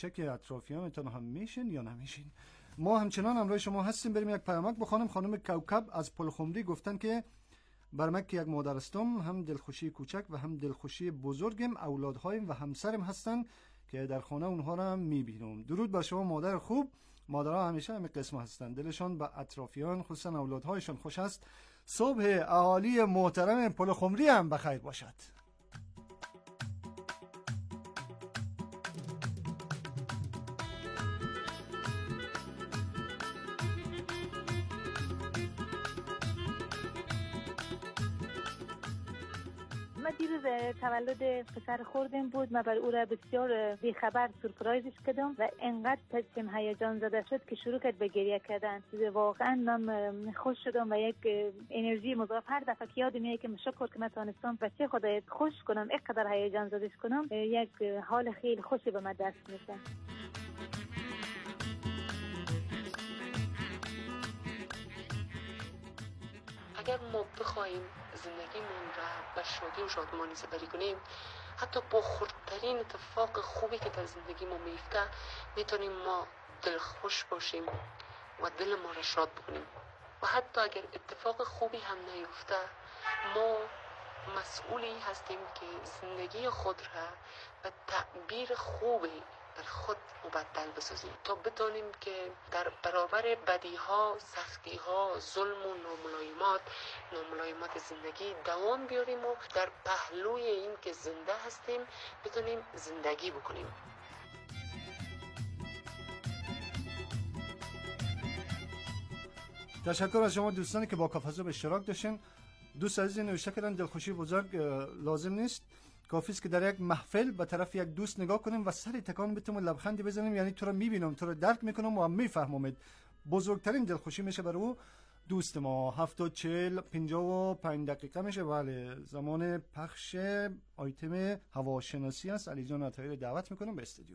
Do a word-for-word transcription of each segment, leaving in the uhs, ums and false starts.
چه که اطرافیانتان هم میشین یا نمیشین. ما همچنان همراه شما هستیم. بریم یک پیامک بخونم. خانم کوکب از پلخمری گفتن که برمک که یک مادر هستم، هم دلخوشی کوچک و هم دلخوشی بزرگم اولادهایم و همسرم هستن که در خانه اونها را میبینم. درود بر شما مادر خوب. مادرها همیشه همین قسم هستن، دلشان به اطرافیان خصوصا اولادهایشان خوش است. صبح اهالی محترم پلخمری هم بخیر باشد. دیروز تولد پسر خوردم بود. من بر او را بسیار بیخبر سورپرایزش کردم و انقدر تشم هیجان زده شد که شروع کرد به گریه کردن. واقعا من خوش شدم و یک انرژی مضاعف هر دفعه که یادم میاد که شکر که من تونستم بچه خودت خوش کنم، اینقدر هیجان زدهش کنم، یک حال خیلی خوشی به من دست میده. اگر ما بخوایم زندگیمون را به شادی و شادمانی سپری کنیم، حتی با خردترین اتفاق خوبی که در زندگی ما میفته میتونیم ما دلخوش باشیم و دل ما را شاد بکنیم. و حتی اگر اتفاق خوبی هم نیفته، ما مسئولی هستیم که زندگی خود را به تعبیر خوبی در خود مبدل بسازیم تا بتونیم که در برابر بدیها، سختیها، ظلم و ناملایمات ناملایمات زندگی دوام بیاریم و در پهلوی این که زنده هستیم بتونیم زندگی بکنیم. تشکر از شما دوستانی که با کافزو به اشتراک داشتین. دوست عزیز نوشته کردن دلخوشی بزرگ لازم نیست، کافی است که در یک محفل به طرف یک دوست نگاه کنیم و سری تکان بدیم و لبخندی بزنیم، یعنی تو رو میبینم، تو رو درک میکنم و میفهمم. بزرگترین دلخوشی میشه برای او دوست ما. هفتاد چهل پنجاه و پنج دقیقه میشه. بله، زمان پخش آیتم هواشناسی است. علی جان عطایی رو دعوت میکنم به استودیو.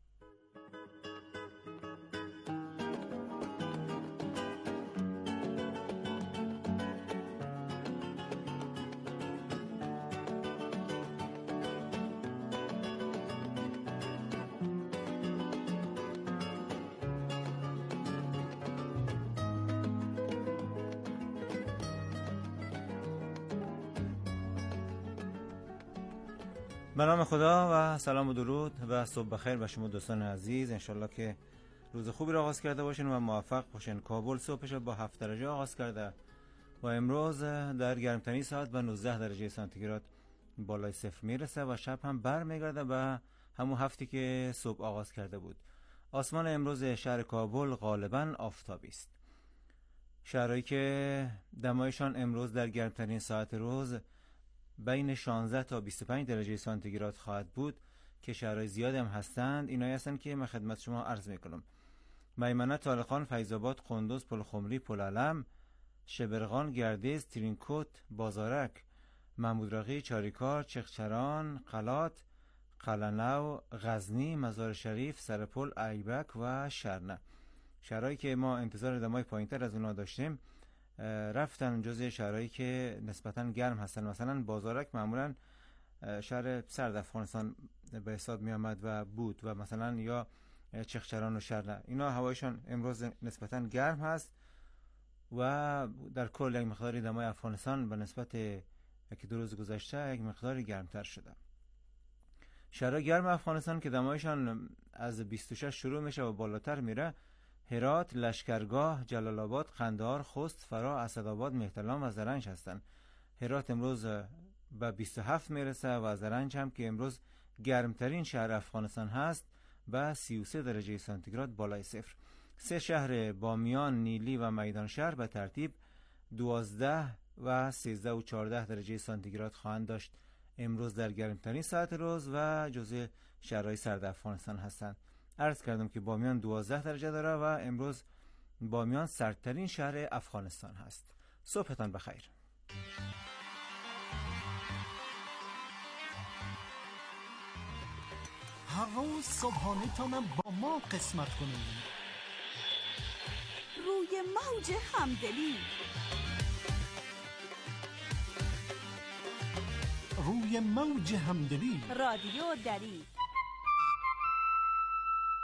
به نام خدا و سلام و درود و صبح بخیر به شما دوستان عزیز. انشالله که روز خوبی را آغاز کرده باشین و موفق باشین. کابل صبحش با هفت درجه آغاز کرده و امروز در گرمترین ساعت به نوزده درجه سانتیگراد بالای صفر میرسه و شب هم بر میگرده به همون هفتی که صبح آغاز کرده بود. آسمان امروز شهر کابل غالبا آفتابی است. شهرهایی که دمایشان امروز در گرمترین ساعت روز بین شانزده تا بیست و پنج درجه سانتیگراد خواهد بود که شهرهای زیاد هم هستند. اینایی هستند که من خدمت شما عرض میکنم: میمنه، طالقان، فیض‌آباد، قندوز، پلخمری، پلعلم، شبرغان، گردیز، ترینکوت، بازارک، محمود راقی، چاریکار، چغچران، قلات، قلعه‌نو، غزنی، مزار شریف، سرپل، ایبک و شرنه. شهرهایی که ما انتظار دمای پایینتر از اونا داشتیم رفتن جزء شهرهایی که نسبتاً گرم هستن. مثلا بازارک معمولاً شهر سرد افغانستان به حساب می آمد و بود، و مثلا یا چغچران و شرنه، اینا هوایشان امروز نسبتاً گرم هست و در کل یک مقداری دمای افغانستان به نسبت یکی دو روز گذشته یک مقداری گرمتر شده. شهرهای گرم افغانستان که دمایشان از بیست و شش شروع میشه و بالاتر میره: هرات، لشکرگاه، جلال آباد، قندهار، خوست، فرا، اسدآباد، مهترلام و زرنج هستند. هرات امروز به بیست و هفت میرسه و زرنج هم که امروز گرمترین شهر افغانستان هست به سی و سه درجه سانتیگراد بالای صفر. سه شهر بامیان، نیلی و میدان شهر به ترتیب دوازده و سیزده و چهارده درجه سانتیگراد خواهند داشت امروز در گرمترین ساعت روز و جزء شهرهای سرد افغانستان هستند. عرض کردم که بامیان دوازده درجه داره و امروز بامیان سردترین شهر افغانستان هست. صبحتان بخیر. هر روز صبحانه تانم با ما قسمت کنید. روی موج همدلی، روی موج همدلی، رادیو دری.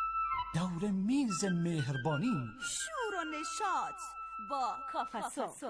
دور میز مهربانی، شور و نشاط با کافسو.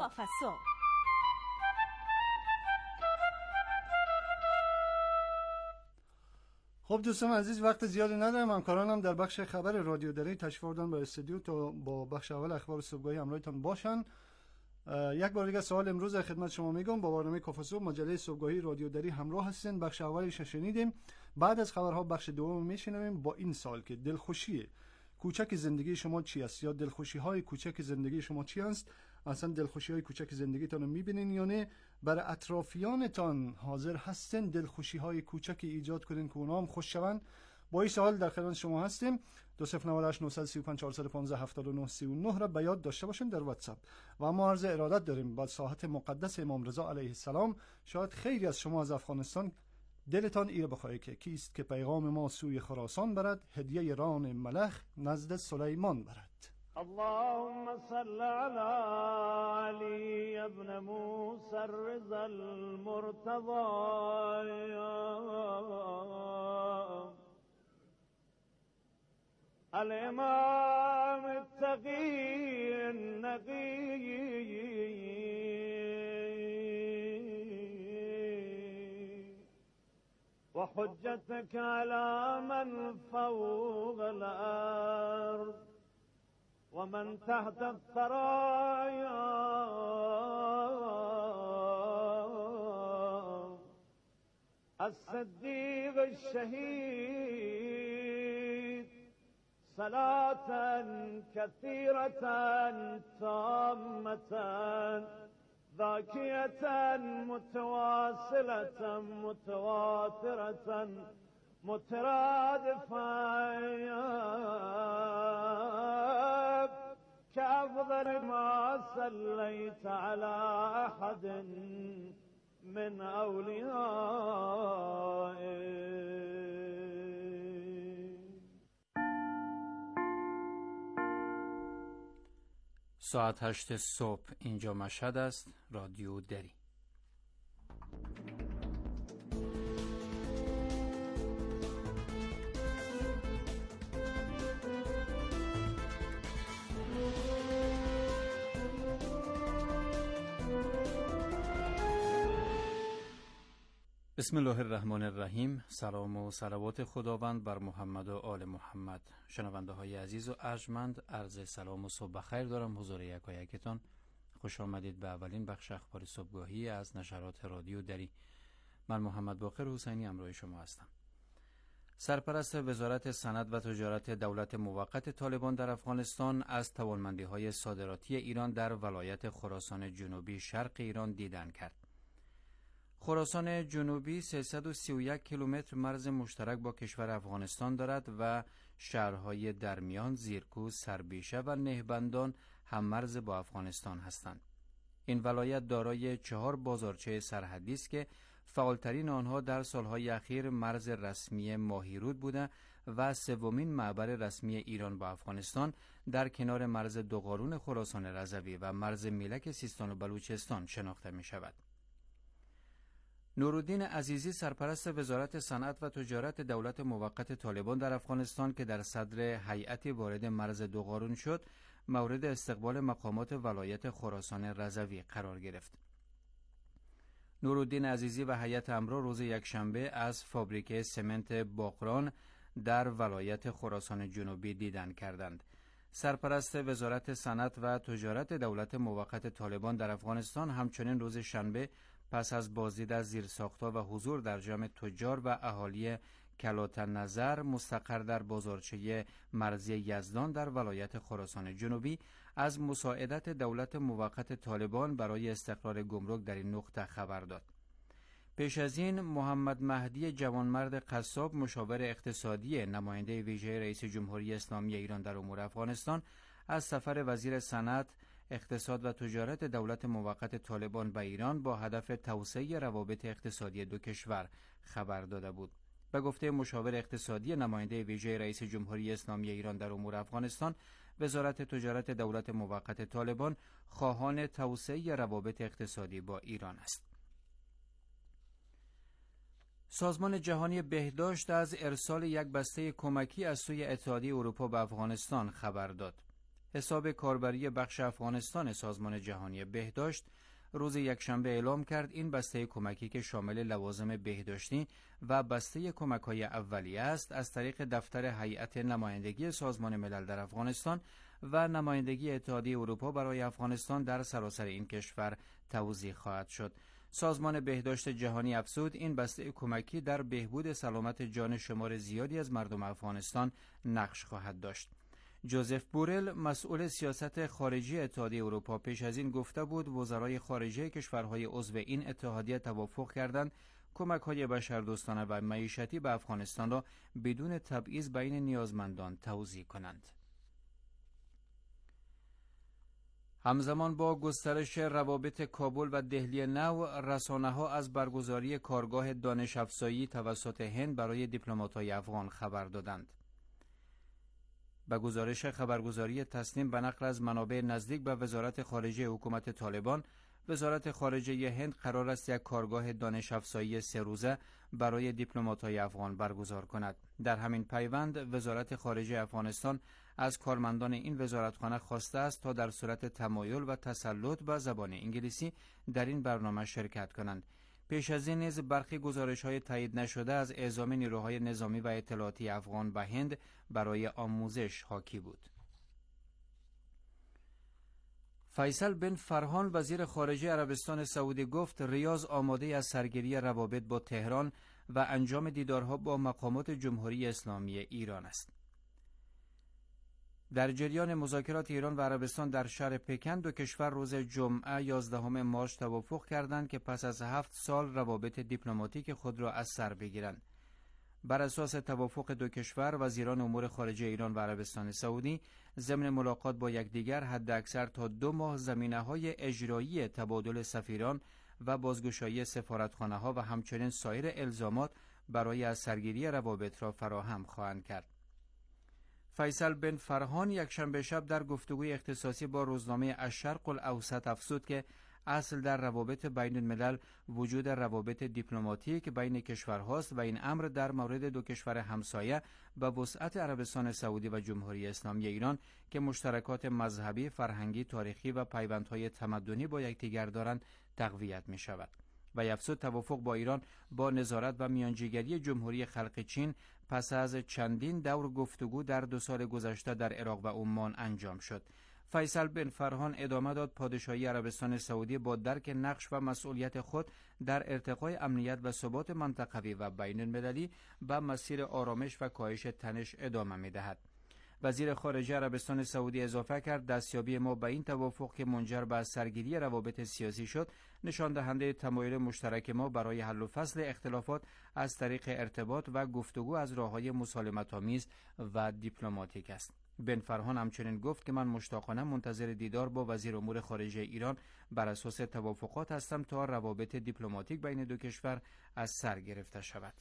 خب دوستان عزیز، وقت زیادی ندارم. همکارانم در بخش خبر رادیو دری تشریف آوردن به استودیو تا با بخش اول اخبار صبحگاهی همراهتان باشن. یک بار دیگه سوال امروز خدمت شما میگم. با برنامه کافسو مجله صبحگاهی رادیو دری همراه هستین. بخش اولش شنیدیم. بعد از خبرها بخش دوم میشنویم با این سوال که دلخوشی کوچک زندگی شما چی است، یا دلخوشی های کوچک زندگی شما چی است؟ اصلا دلخوشی های کوچک زندگیتان رو میبینین یا نه؟ برای اطرافیانتان حاضر هستین دلخوشی های کوچکی ایجاد کنین که اونا هم خوش شوند؟ با این سوال در خدمت شما هستیم. دو صفر نود و هشت نه سه پنج چهار یک پنج هفت نه سه نه را به یاد داشته باشین در واتساپ. و ما عرض ارادت داریم با ساحت مقدس امام رضا علیه السلام. شاید خیلی از شما از افغانستان دلتان ایره بخواهی که کیست که پیغام ما سوی خراسان برد، هدیه ران ملخ نزد سلیمان برد. اللهم صل على علي ابن موسى الرضا المرتضى الامام التقي النقي وحجتك على من فوق الأرض ومن تحت الثرايا الصديق الشهيد صلاة كثيرة تامة ذاكية متواصلة متواترة مترادفة كأفضل ما صليت على أحد من أوليائك. ساعت هشت صبح اینجا مشهد است. رادیو دری. بسم الله الرحمن الرحیم. سلام و صلوات خداوند بر محمد و آل محمد. شنونده های عزیز و ارجمند، عرض سلام و صبح بخیر دارم حضور یکایکتان. خوش آمدید به اولین بخش اخبار صبحگاهی از نشرات رادیو دری. من محمد باقر حسینی همراه شما هستم. سرپرست وزارت صنعت و تجارت دولت موقت طالبان در افغانستان از توانمندی‌های صادراتی ایران در ولایت خراسان جنوبی شرق ایران دیدن کرد. خراسان جنوبی سیصد و سی و یک کیلومتر مرز مشترک با کشور افغانستان دارد و شهرهای درمیان، زیرکوه، سربیشه و نهبندان هم مرز با افغانستان هستند. این ولایت دارای چهار بازارچه سرحدی است که فعالترین آنها در سالهای اخیر مرز رسمی ماهیرود بوده و سومین معبر رسمی ایران با افغانستان در کنار مرز دوقارون خراسان رضوی و مرز میلک سیستان و بلوچستان شناخته می شود. نورالدین عزیزی سرپرست وزارت صنعت و تجارت دولت موقت طالبان در افغانستان که در صدر هیئتی وارد مرز دوقارون شد، مورد استقبال مقامات ولایت خراسان رضوی قرار گرفت. نورالدین عزیزی و هیئت امرا روز یکشنبه از فابریکه سمنت باقران در ولایت خراسان جنوبی دیدن کردند. سرپرست وزارت صنعت و تجارت دولت موقت طالبان در افغانستان همچنین روز شنبه پس از بازدید از زیرساخت‌ها و حضور در جمع تجار و اهالی کلات نظر مستقر در بازارچه مرزی یزدان در ولایت خراسان جنوبی از مساعدت دولت موقت طالبان برای استقرار گمرک در این نقطه خبر داد. پیش از این محمد مهدی جوانمرد قصاب مشاور اقتصادی نماینده ویژه رئیس جمهوری اسلامی ایران در امور افغانستان از سفر وزیر صنعت، اقتصاد و تجارت دولت موقت طالبان به ایران با هدف توسعه روابط اقتصادی دو کشور خبر داده بود. به گفته مشاور اقتصادی نماینده ویژه رئیس جمهوری اسلامی ایران در امور افغانستان، وزارت تجارت دولت موقت طالبان خواهان توسعه روابط اقتصادی با ایران است. سازمان جهانی بهداشت از ارسال یک بسته کمکی از سوی اتحادیه اروپا به افغانستان خبر داد. حساب کاربری بخش افغانستان سازمان جهانی بهداشت روز یکشنبه اعلام کرد این بسته کمکی که شامل لوازم بهداشتی و بسته کمک‌های اولیه است از طریق دفتر هیئت نمایندگی سازمان ملل در افغانستان و نمایندگی اتحادیه اروپا برای افغانستان در سراسر این کشور توزیع خواهد شد. سازمان بهداشت جهانی افزود این بسته کمکی در بهبود سلامت جان شمار زیادی از مردم افغانستان نقش خواهد داشت. جوزف بورل مسئول سیاست خارجی اتحادیه اروپا پیش از این گفته بود وزرای خارجه کشورهای عضو این اتحادیه توافق کردند کمک‌های بشردوستانه و معیشتی به افغانستان را بدون تبعیض بین نیازمندان توزیع کنند. همزمان با گسترش روابط کابل و دهلی نو، رسانه‌ها از برگزاری کارگاه دانش افزایی توسط هند برای دیپلمات‌های افغان خبر دادند. به گزارش خبرگزاری تسنیم به نقل از منابع نزدیک به وزارت خارجه حکومت طالبان، وزارت خارجه هند قرار است یک کارگاه دانش افزایی سه روزه برای دیپلمات‌های افغان برگزار کند. در همین پیوند وزارت خارجه افغانستان از کارمندان این وزارتخانه خواسته است تا در صورت تمایل و تسلط به زبان انگلیسی در این برنامه شرکت کنند. پیش از این نیز برخی گزارش‌های تایید نشده از اعزام نیروهای نظامی و اطلاعاتی افغان به هند برای آموزش حاکی بود. فیصل بن فرهان وزیر خارجه عربستان سعودی گفت ریاض آماده از سرگیری روابط با تهران و انجام دیدارها با مقامات جمهوری اسلامی ایران است. در جریان مذاکرات ایران و عربستان در شهر پکن، دو کشور روز جمعه یازدهم مارس توافق کردند که پس از هفت سال روابط دیپلماتیک خود را از سر بگیرند. بر اساس توافق دو کشور، وزیران امور خارجه ایران و عربستان سعودی ضمن ملاقات با یکدیگر حداکثر تا دو ماه زمینه‌های اجرایی تبادل سفیران و بازگشایی سفارتخانه‌ها و همچنین سایر الزامات برای از سرگیری روابط را فراهم خواهند کرد. فیصل بن فرهان یکشنبه شب در گفتگوی اختصاصی با روزنامه الشرق الاوسط افزود که اصل در روابط بین الملل وجود روابط دیپلماتیک بین کشورهاست و این امر در مورد دو کشور همسایه به وسعت عربستان سعودی و جمهوری اسلامی ایران که مشترکات مذهبی، فرهنگی، تاریخی و پیوندهای تمدنی با یکدیگر دارند تقویت می شود. و افزود توافق با ایران با نظارت و میانجیگری جمهوری خلق چین پس از چندین دور گفتگو در دو سال گذشته در عراق و عمان انجام شد. فیصل بن فرهان ادامه داد پادشاهی عربستان سعودی با درک نقش و مسئولیت خود در ارتقای امنیت و ثبات منطقوی و بین المللی به مسیر آرامش و کاهش تنش ادامه می دهد. وزیر خارجه عربستان سعودی اضافه کرد دستیابی ما به این توافق که منجر به سرگیری روابط سیاسی شد نشان دهنده تمایل مشترک ما برای حل و فصل اختلافات از طریق ارتباط و گفتگو از راه‌های مسالمت‌آمیز و دیپلماتیک است. بن فرهان همچنین گفت که من مشتاقانه منتظر دیدار با وزیر امور خارجه ایران بر اساس توافقات هستم تا روابط دیپلماتیک بین دو کشور از سر گرفته شود.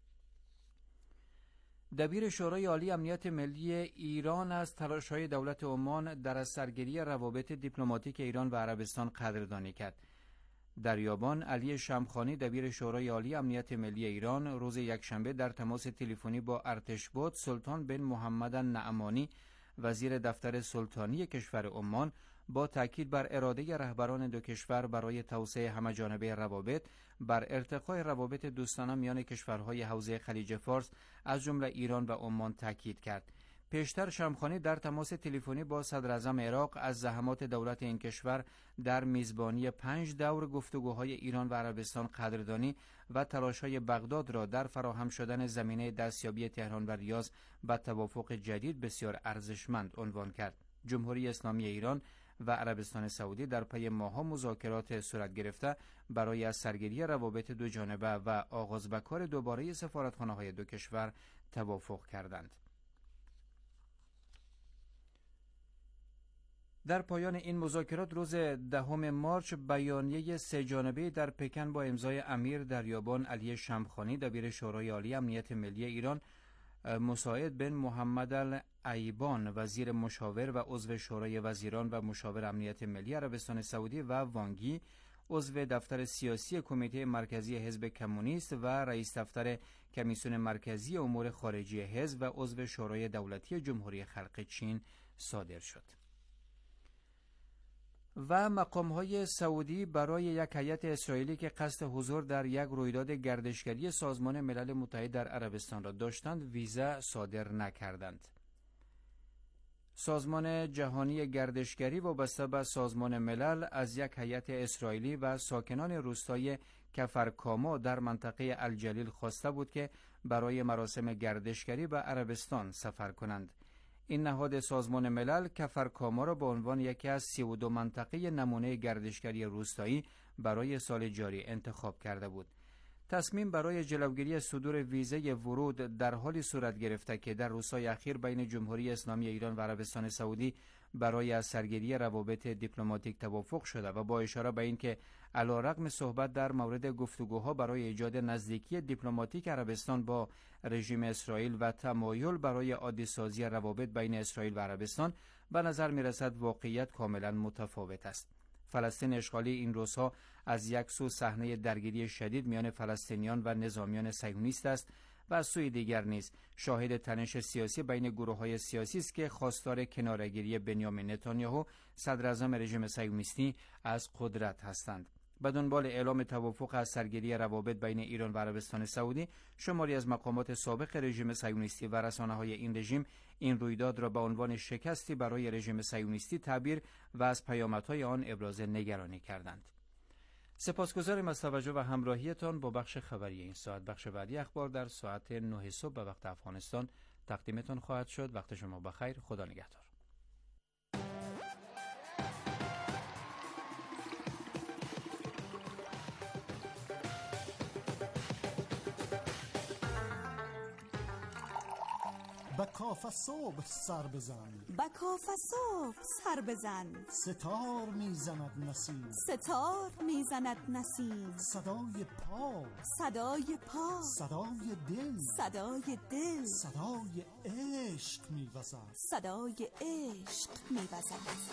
دبیر شورای عالی امنیت ملی ایران از تلاش‌های دولت عمان در از سرگیری روابط دیپلماتیک ایران و عربستان قدردانی کرد. در یابان، علی شمخانی دبیر شورای عالی امنیت ملی ایران روز یکشنبه در تماس تلفنی با ارتشبد سلطان بن محمد نعمانی وزیر دفتر سلطانی کشور عمان با تاکید بر اراده رهبران دو کشور برای توسعه همه‌جانبه روابط بر ارتقای روابط دوستانه میان کشورهای حوزه خلیج فارس از جمله ایران و عمان تاکید کرد. پیشتر شمخانی در تماس تلفنی با صدر اعظم عراق از زحمات دولت این کشور در میزبانی پنج دور گفتگوهای ایران و عربستان قدردانی و تلاش‌های بغداد را در فراهم شدن زمینه دستیابی تهران و ریاض به توافق جدید بسیار ارزشمند عنوان کرد. جمهوری اسلامی ایران و عربستان سعودی در پی ماه‌ها مذاکرات صورت گرفته برای از سرگیری روابط دو جانبه و آغاز به کار دوباره سفارتخانه‌های دو کشور توافق کردند. در پایان این مذاکرات روز دهم مارس بیانیه سه جانبه در پکن با امضای امیر در یابان علی شمخانی دبیر شورای عالی امنیت ملی ایران، مساعد بن محمد العیبان وزیر مشاور و عضو شورای وزیران و مشاور امنیت ملی عربستان سعودی و وانگی عضو دفتر سیاسی کمیته مرکزی حزب کمونیست و رئیس دفتر کمیسیون مرکزی امور خارجی حزب و عضو شورای دولتی جمهوری خلق چین صادر شد. و مقام‌های سعودی برای یک هیئت اسرائیلی که قصد حضور در یک رویداد گردشگری سازمان ملل متحد در عربستان را داشتند ویزا صادر نکردند. سازمان جهانی گردشگری وابسته به سازمان ملل از یک هیئت اسرائیلی و ساکنان روستای کفرکاما در منطقه الجلیل خواسته بود که برای مراسم گردشگری به عربستان سفر کنند. این نهاد سازمان ملل کفرکاما را به عنوان یکی از سی و دو منطقه نمونه گردشگری روستایی برای سال جاری انتخاب کرده بود. تصمیم برای جلوگیری صدور ویزه ورود در حالی صورت گرفته که در روزهای اخیر بین جمهوری اسلامی ایران و عربستان سعودی برای از سرگیری روابط دیپلماتیک توافق شده و با اشاره به اینکه علیرغم صحبت در مورد گفتگوها برای ایجاد نزدیکی دیپلماتیک عربستان با رژیم اسرائیل و تمایل برای عادی سازی روابط بین اسرائیل و عربستان، به نظر میرسد واقعیت کاملا متفاوت است. فلسطین اشغالی این روزها از یک سو صحنه درگیری شدید میان فلسطینیان و نظامیان صهیونیست است و از سوی دیگر نیز شاهد تنش سیاسی بین گروه‌های سیاسی است که خواستار کناره‌گیری بنیامین نتانیاهو صدر اعظم رژیم صهیونیستی از قدرت هستند. به دنبال اعلام توافق از سرگیری روابط بین ایران و عربستان سعودی، شماری از مقامات سابق رژیم صهیونیستی و رسانه‌های این رژیم این رویداد را به عنوان شکستی برای رژیم صهیونیستی تعبیر و از پیامدهای آن ابراز نگرانی کردند. سپاسگزاریم از توجه و همراهیتان با بخش خبری این ساعت. بخش بعدی اخبار در ساعت نه صبح به وقت افغانستان تقدیمتان خواهد شد. وقت شما بخیر. خدا نگهدار. با کاف صبح سر بزن، با کاف صبح سر بزن، ستار میزند نسیم، ستار میزند نسیم، صدای پا، صدای پا، صدای دل، صدای دل، صدای عشق میوزد، صدای عشق میوزد.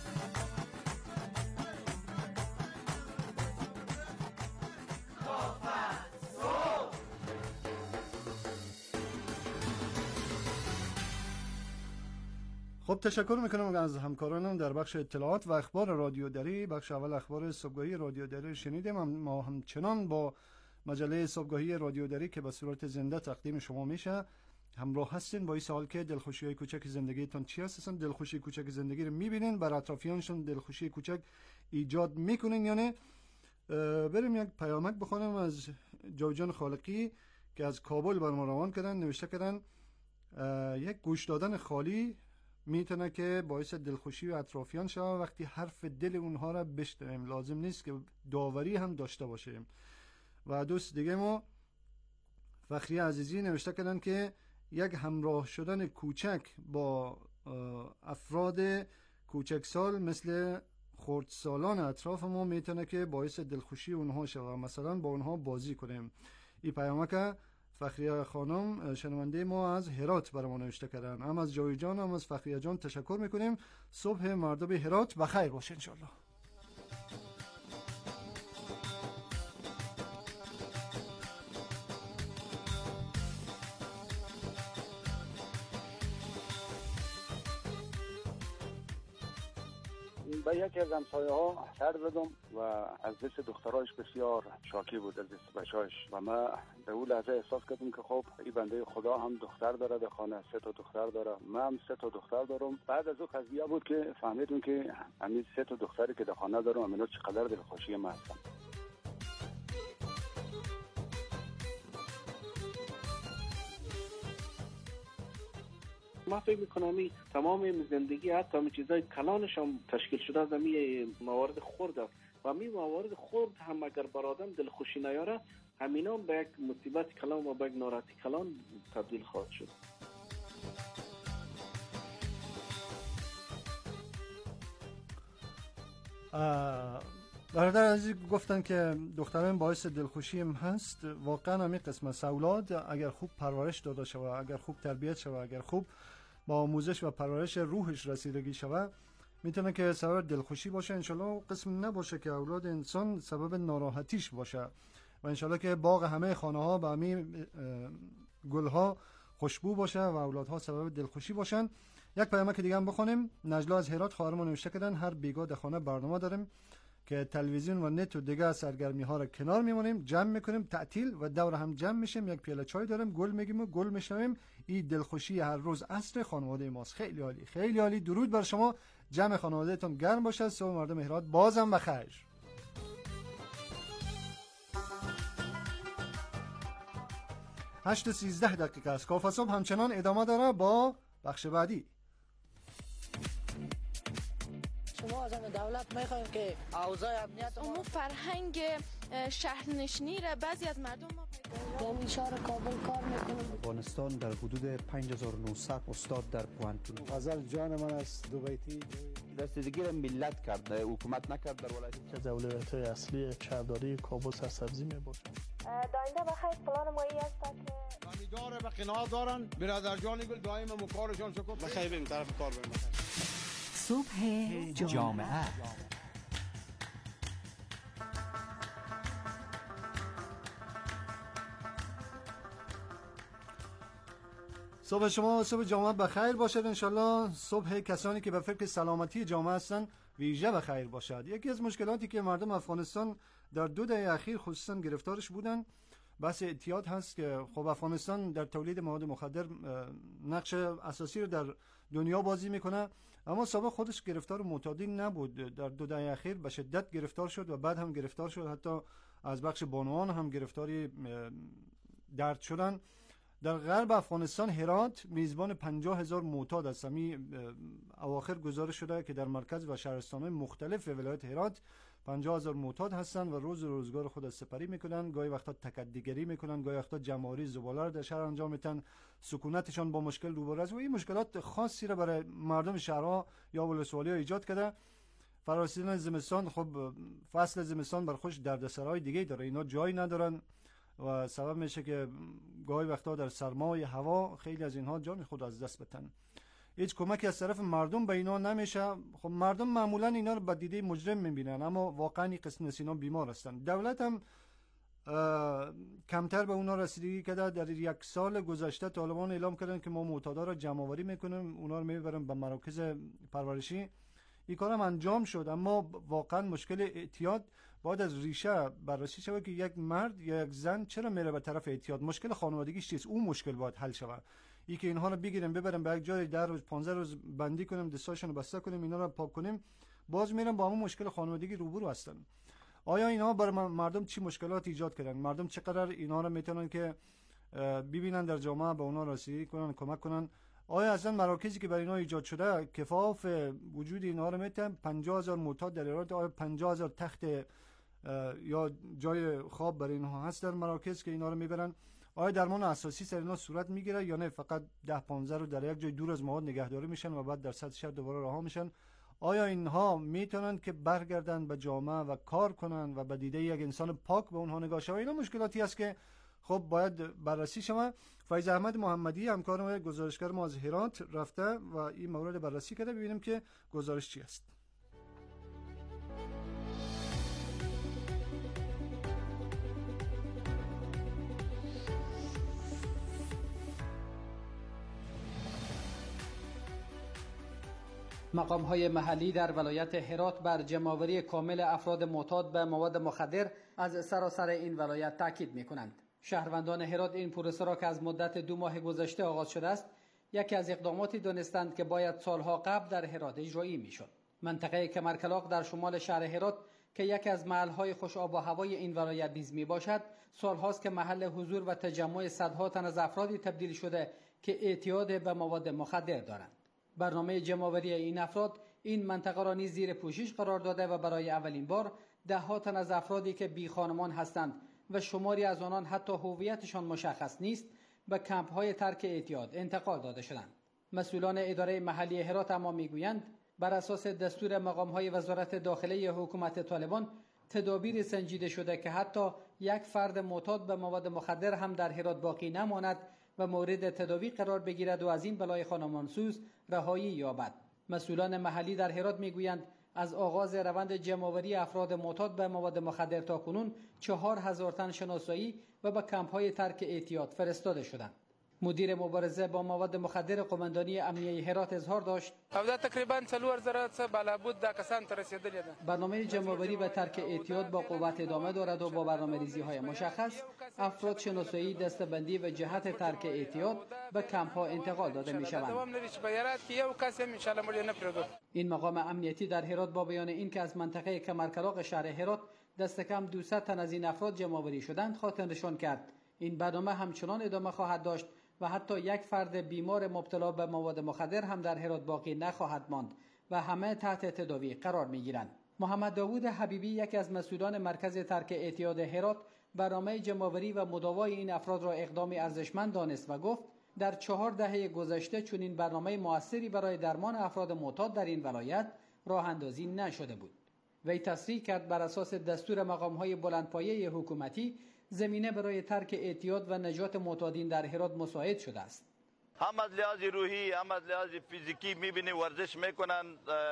خب تشکر میکنم از همکارانم در بخش اطلاعات و اخبار رادیو دری. بخش اول اخبار صبحگاهی رادیو دری شنیدیم. ما همچنان با مجله صبحگاهی رادیو دری که به صورت زنده تقدیم شما میشه همراه هستین با این سوال که دلخوشی های کوچک زندگیتون چی هستن؟ دلخوشی کوچک زندگی رو میبینین، بر اطرافیانشون دلخوشی کوچک ایجاد میکنین یا نه؟ بریم یک پیامک بخونم از جوجان خالقی که از کابل بر ما روان کردن. نوشته کردن یک گوش دادن خالی میتونه که باعث دلخوشی و اطرافیان شود وقتی حرف دل اونها را بشنویم. لازم نیست که داوری هم داشته باشیم. و دوست دیگه ما فخری عزیزی نوشته کردن که یک همراه شدن کوچک با افراد کوچک سال مثل خردسالان اطراف ما میتونه که باعث دلخوشی اونها شود، مثلا با اونها بازی کنیم. این پیامک فخریه خانم شنونده ما از هرات برام نوشته کردن. هم از جوی جان هم از فخریه جان تشکر میکنیم. صبح مردم هرات بخیر باشه انشالله. به یکی از همسایه ها سر زدم و از دست دخترایش بسیار شاکی بود، از دست بچه‌اش، و من به اون لحظه احساس کردم که خب این بنده خدا هم دختر داره در خانه، سه تا دختر داره، من هم سه تا دختر دارم. بعد از اون قضیه بود که فهمیدم که همین سه تا دختری که در خانه دارم همینا چقدر دلخوشی من هستن. ما فکر میکنم این تمام زندگی حتی همین چیزای کلانش هم تشکیل شده از همین موارد خرد است و همین موارد خرد هم اگر بر آدم دلخوشی نیاره همینا به یک مصیبت کلان و به یک ناراحتی کلان تبدیل خواهد شد. برادر عزیز گفتن که دختران باعث دلخوشی هم هست. واقعا همین قسم از اولاد اگر خوب پرورش داده شود، اگر خوب تربیت شود، اگر خوب با آموزش و پرورش روحش رسیدگی شود، میتونه که سبب دلخوشی باشه، انشالله قسم نباشه که اولاد انسان سبب ناراحتیش باشه و انشالله که باغ همه خانه ها به همه گل ها خوشبو باشه و اولادها سبب دلخوشی باشن. یک پیامک دیگه هم بخونیم. نجلا از هرات خواهرمون نوشته کردن هر بیگاه در خانه برنامه داریم که تلویزیون و نت و دیگه سرگرمی ها را کنار میمونیم، جمع میکنیم، تعطیل و دور هم جمع میشیم، یک پیاله چای داریم، گل میگیم و گل میشنویم. این دلخوشی هر روز عصر خانواده ماست. خیلی عالی، خیلی عالی. درود بر شما، جمع خانوادهتون گرم باشه. صبح مردم هرات بازم بخیر. هشت سیزده دقیقه است. کافه صبح همچنان ادامه داره با بخش بعدی. شما از همه دولت میخوایم که اوضاع امنیت اما فرهنگ شهرنشینی را بعضی از مردم ما در این شهر کابل کار میکنم. افغانستان در حدود پنج هزار و نهصد استاد در پوهنتون. غزل جان من است دوبیتی رسیدگی را ملت کرده، حکومت نکرد. در ولایت که اولویت‌های اصلی شهرداری کابل سرسبزی میباشد. داینده بخیر پلان مایی است که دامیدار و قناعت دارن. برادر جان گل دائم مکارشان شکر بخیر بریم طرف کار بریم. صبح جامعه. صبح شما صبح جامعه بخیر باشد. انشالله صبح کسانی که به فکر سلامتی جامعه هستن ویژه بخیر باشد. یکی از مشکلاتی که مردم افغانستان در دو دهه اخیر خصوصا گرفتارش بودن بحث اعتیاد هست که خب افغانستان در تولید مواد مخدر نقش اساسی رو در دنیا بازی میکنه، اما سابق خودش گرفتار معتادی نبود. در دو دهه اخیر به شدت گرفتار شد و بعد هم گرفتار شد، حتی از بخش بانوان هم گرفتاری درد شدن. در غرب افغانستان هرات میزبان پنجاه هزار معتاد است. همی اواخر گزارش شده که در مرکز و شهرستان‌های مختلف ولایت هرات پنجاه هزار معتاد هستند و روز روزگار خود سپری میکنن. گاهی وقتا تکدیگری میکنن، گاهی وقتا جمع‌آوری زباله را در شهر انجام میدن. سکونتشان با مشکل روبرو است و این مشکلات خاصی را برای مردم شهرها یا ولسوالی‌ها ایجاد کرده. فرارسیدن زمستان، خب فصل زمستان بر خودش دردسرای دیگه داره، اینا جای ندارن و سبب میشه که گاهی وقتا در سرمای هوا خیلی از اینها جان خود از دست بدن. هیچ کمکی از طرف مردم به اینا نمیشه. خب مردم معمولا اینا رو با دیده مجرم میبینن، اما واقعا این قسم از اینا بیمار هستن. دولت هم کمتر به اونا رسیدگی کرده. در یک سال گذشته طالبان اعلام کردن که ما معتادا رو جمع آوری میکنیم، اونا رو میبریم به مراکز پرورشی. این کارم انجام شد، اما واقعا مشکل اعتیاد باید از ریشه بررسی شود که یک مرد یا یک زن چرا میره به طرف اعتیاد، مشکل خانوادگیش چیست، اون مشکل باید حل شود. ای که اینها رو بگیریم ببریم به یک جای در روز پانزده روز بندی کنیم، دستاشون رو بسته کنیم، اینا رو پاک کنیم، باز میرن با همون مشکل خانوادگی روبرو هستن. آیا اینها برای مردم چی مشکلات ایجاد کردن؟ مردم چقدر اینا رو میتونن که ببینن در جامعه به اونا رسیدگی کنن، کمک کنن؟ آیا اصلا مراکزی که برای اینا ایجاد شده کفاف وجود اینا رو میتونن؟ پنجاه هزار معتاد در ایران، آیا پنجاه هزار تخت یا جای خواب برای اینها هست در مراکز که اینا رو میبرن؟ آیا درمان اساسی سر اینا صورت میگیره یا نه فقط ده پانزده رو در یک جای دور از مواد نگهداری میشن و بعد در سطح شهر دوباره رها میشن؟ آیا اینها میتونن که برگردن به جامعه و کار کنن و به دیده یک انسان پاک به اونها نگاه شود؟ اینا مشکلاتی است که خب باید بررسی شود. فیض احمد محمدی همکار گزارشگر ما از هرات رفته و این مورد بررسی کرده، ببینیم که گزارش چی است. مقام‌های محلی در ولایت هرات بر جمع‌آوری کامل افراد معتاد به مواد مخدر از سراسر این ولایت تاکید می‌کنند. شهروندان هرات این پروسه را که از مدت دو ماه گذشته آغاز شده است، یکی از اقداماتی دانستند که باید سالها قبل در هرات اجرایی می‌شد. منطقه کمرکلاق در شمال شهر هرات که یکی از محل‌های خوش آب و هوای این ولایت نیز میباشد، سال‌هاست که محل حضور و تجمع صدها تن از افرادی تبدیل شده که اعتیاد به مواد مخدر دارند. برنامه جمع‌آوری این افراد این منطقه را نیز زیر پوشش قرار داده و برای اولین بار ده ها تن از افرادی که بی خانمان هستند و شماری از آنان حتی هویتشان مشخص نیست به کمپ‌های ترک اعتیاد انتقال داده شدند. مسئولان اداره محلی هرات اما میگویند بر اساس دستور مقام‌های وزارت داخله حکومت طالبان تدابیر سنجیده شده که حتی یک فرد معتاد به مواد مخدر هم در هرات باقی نماند و مورد تداوی قرار بگیرد و از این بلای خانمانسوز رهایی یابد. مسئولان محلی در هرات میگویند از آغاز روند جمع‌آوری افراد معتاد به مواد مخدر تا کنون چهار هزار تن شناسایی و به کمپ‌های ترک اعتیاد فرستاده شدند. مدیر مبارزه با مواد مخدر قماندانی امنیه هرات اظهار داشت او دا تقریبا څلور زره څه بالابود دا کسان ته رسیدلې ده. برنامه جمع‌آوری و ترک اعتیاد با قوت ادامه دارد و با برنامه‌ریزی‌های مشخص افراد شناسایی، دسته‌بندی و جهت ترک اعتیاد به کمپ‌ها انتقال داده می‌شوند. این مقام امنیتی در هرات با بیان اینکه از منطقه کمرکلاغ شهر هرات دست کم دویست تن از این افراد جمع‌آوری شدند خاطر نشان کرد این برنامه همچنان ادامه خواهد داشت و حتی یک فرد بیمار مبتلا به مواد مخدر هم در هرات باقی نخواهد ماند و همه تحت تداوی قرار می‌گیرند. محمد داوود حبیبی یکی از مسئولان مرکز ترک اعتیاد هرات برنامه جمع‌آوری و مداوای این افراد را اقدامی ارزشمند دانست و گفت در چهار دهه گذشته چنین برنامه موثری برای درمان افراد معتاد در این ولایت راه اندازی نشده بود. وی تصریح کرد بر اساس دستور مقام‌های بلندپایه حکومتی زمینه برای ترک اعتیاد و نجات معتادین در هرات مساعد شده است. هم از لحاظ روحی هم از لحاظ فیزیکی میبینی ورزش میکنن،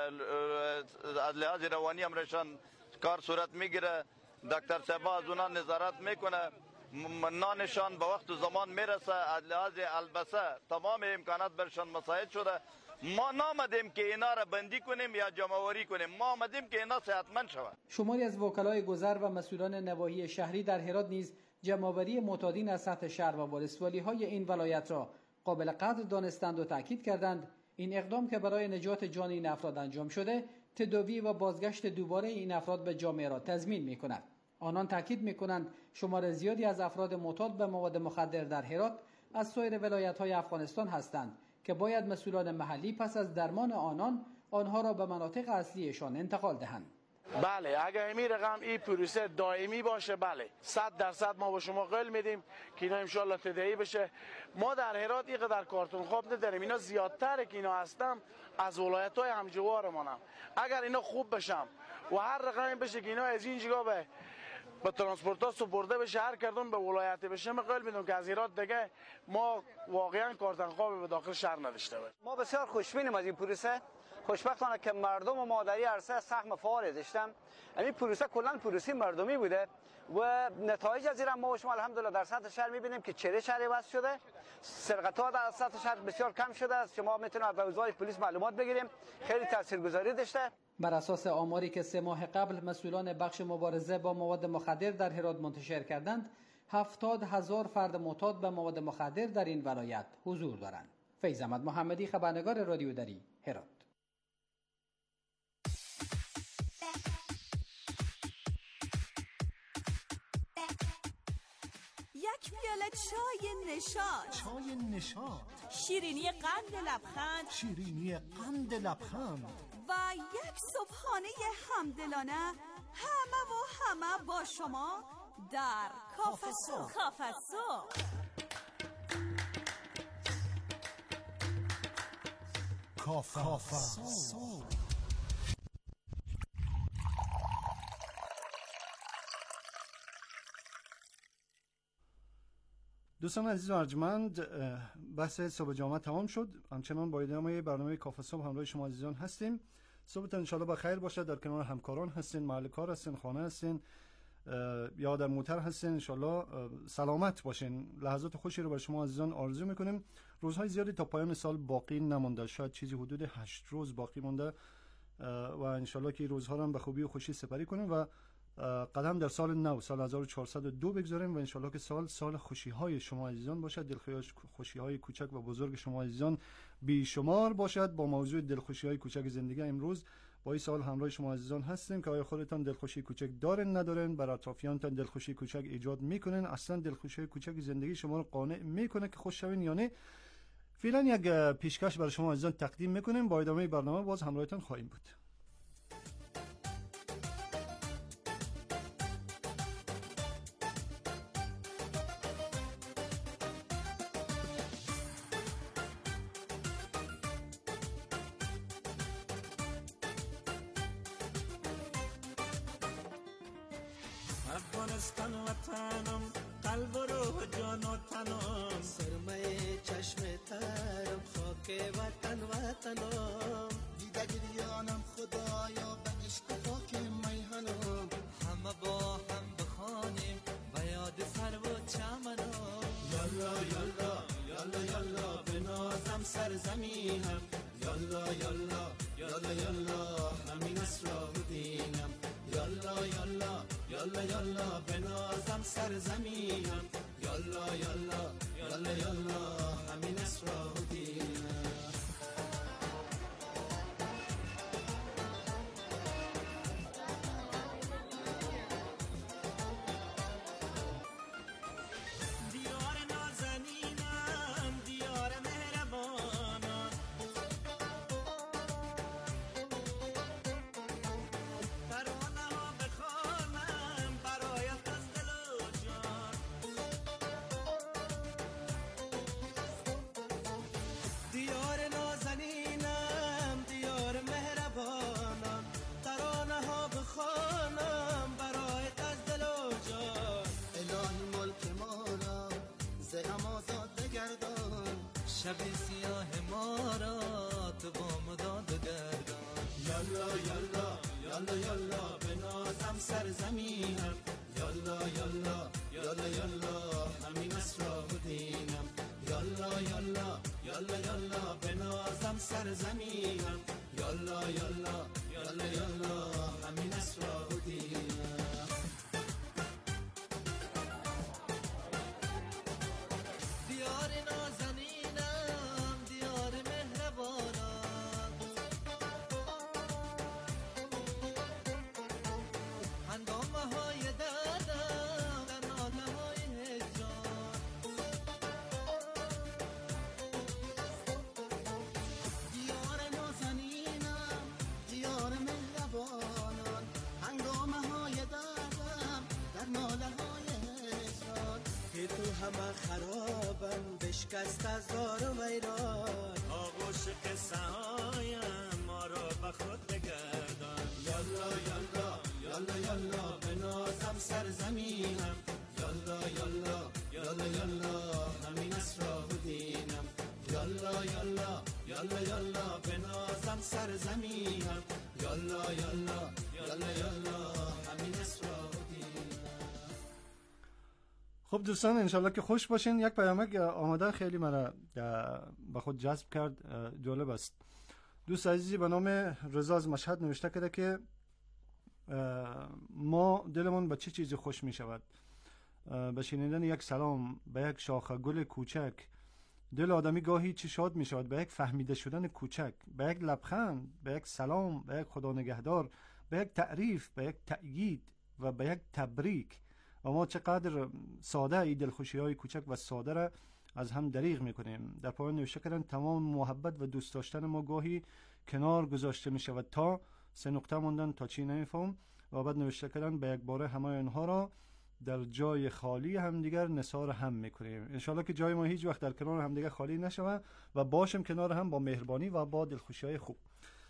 از لحاظ روانی هم رشان کار صورت میگیره، دکتر صاحبا از اونا نظارت میکنه، نانشان به وقت و زمان میرسه، از لحاظ البسه تمام امکانات برشان مساعد شده. ما نامدیم که اینا را بندی کنیم یا جمع‌آوری کنیم، ما آمدیم که اینا صحتمند شود. شماری از وکلای گذر و مسئولان نواحی شهری در هرات نیز جمع‌آوری معتادین از سطح شهر و ولسوالی‌های این ولایت را قابل قدر دانستند و تاکید کردند این اقدام که برای نجات جان این افراد انجام شده تداوی و بازگشت دوباره این افراد به جامعه را تضمین می‌کند. آنان تاکید می‌کنند شمار زیادی از افراد معتاد به مواد مخدر در هرات از سایر ولایت‌های افغانستان هستند که باید مسئولان محلی پس از درمان آنان آنها را به مناطق اصلیشان انتقال دهند. بله اگر این رقم این پروسه دائمی باشه بله صد درصد ما با شما قول میدیم که اینا ان شاء الله تداعی بشه. ما در هرات اینقدر کارتون خواب نداریم، اینا زیادتره که اینا هستم از ولایت‌های همجوارمونم. اگر اینا خوب بشم و هر رقمی بشه که اینا از این جگا به با ترانسپورت ها سپرده بشه هر کردون به ولایت بشه من قول میدم که از هرات دیگه ما واقعا کارتن خواب به داخل شهر نداشته باشه. ما بسیار خوشبینیم از این پروسه. خوشبختانه که مردم و ما در این عرصه سهم فعال داشتن. این پروسه کلا پروسه مردمی بوده و نتایج از این ما و شما الحمدلله در سطح شهر میبینیم که چهره شهری واسه شده، سرقت ها در سطح شهر بسیار کم شده است. شما میتونید از وزارت پلیس معلومات بگیریم، خیلی تاثیرگذاری داشته. بر اساس آماری که سه ماه قبل مسئولان بخش مبارزه با مواد مخدر در هرات منتشر کردند، هفتاد هزار فرد معتاد به مواد مخدر در این ولایت حضور دارند. فیض احمد محمدی، خبرنگار رادیو دری، هرات. یک پیاله چای نشاط، چای نشاط، شیرینی قند لبخند، شیرینی قند لبخند و یک صبحانه همدلانه همه و همه با شما در کافه صبح. کافه صبح کافه صبح. دوستان عزیز و ارجمند، بحث صبح جامعه تمام شد. همچنان با ادامه برنامه کافه صبح همراه شما عزیزان هستیم. صبحتون انشالله بخیر باشه. در کنار همکاران هستین، محل کار هستین، خانه هستین یا در موتر هستین، انشالله سلامت باشین. لحظات خوشی رو بر شما عزیزان آرزو میکنیم. روزهای زیادی تا پایان سال باقی نمونده، شاید چیزی حدود هشت روز باقی مونده و انشالله که این روزها رو به خوبی و خوشی سپری کنیم و قدم در سال نو، سال هزار و چهارصد و دو بگذاریم و انشالله که سال سال خوشی های شما عزیزان باشد، دلخوشی خوشی های کوچک و بزرگ شما عزیزان بیشمار باشد. با موضوع دلخوشی های کوچک زندگی امروز با این سال همراه شما عزیزان هستیم که آیا خودتان دلخوشی کوچک دارین ندارین، بر اطرافیانتان دلخوشی کوچک ایجاد میکنین، اصلا دلخوشی کوچک زندگی شما رو قانع میکنه که خوش شوین یا نه. فعلا یک پیشکش برای شما عزیزان تقدیم میکنیم. با ادامه برنامه باز همراهتان خواهیم بود. افغانستان وطنم، قلب و روح و جان و تنم، سرمه چشم ترم، خاک وطن وطنم. خدایا به عشق پاک میهنم همه با هم بخوانیم و یاد سر و چمنم یالا یالا یالا یالا به نازم سرزمینم یالا یالا یالا یالا همین اسرار دینم یالا یالا یالا یالا به نازم سرزمینم یالا یالا یالا یالا همین اسرار دینم شب سیاه ما را تو با مداد گردان یالا یالا یالا یالا به نازم سرزمینم یالا یالا یالا یالا همین اسرار دینم یالا یالا یالا یالا به نازم سرزمینم یالا یالا یالا یالا همین اسرار دینم همه خرابم بشکست از دار و ویران آغوش قصه هایم ما را به خود بگردان یالا یالا یالا یالا به نازم سرزمینم یالا یالا یالا یالا همین اسرار دینم یالا یالا یالا یالا به نازم سرزمینم یالا یالا یالا یالا همین اسرار خب دوستان انشالله که خوش باشین. یک پیامک آماده خیلی مرا به خود جذب کرد، جالب است. دوست عزیزی به نام رضا از مشهد نوشته کرده که ما دلمون به چه چیزی خوش می شود؟ به شنیدن یک سلام به یک شاخه گل کوچک دل آدمی گاهی چه شاد می شود، به یک فهمیده شدن کوچک، به یک لبخند، به یک سلام، به یک خدا نگهدار، به یک تعریف، به یک تأیید و به یک تبریک. و ما چقدر ساده ای دلخوشی های کوچک و ساده را از هم دریغ میکنیم. در پایان نوشته کردن تمام محبت و دوست داشتن ما گاهی کنار گذاشته می شود تا سه نقطه موندن تا چی نمیفهم. و بعد نوشته کردن به یک باره همه اینها را در جای خالی همدیگر نثار هم میکنیم. انشالله که جای ما هیچ وقت در کنار همدیگر خالی نشود و باشیم کنار هم با مهربانی و با دلخوشی های خوب.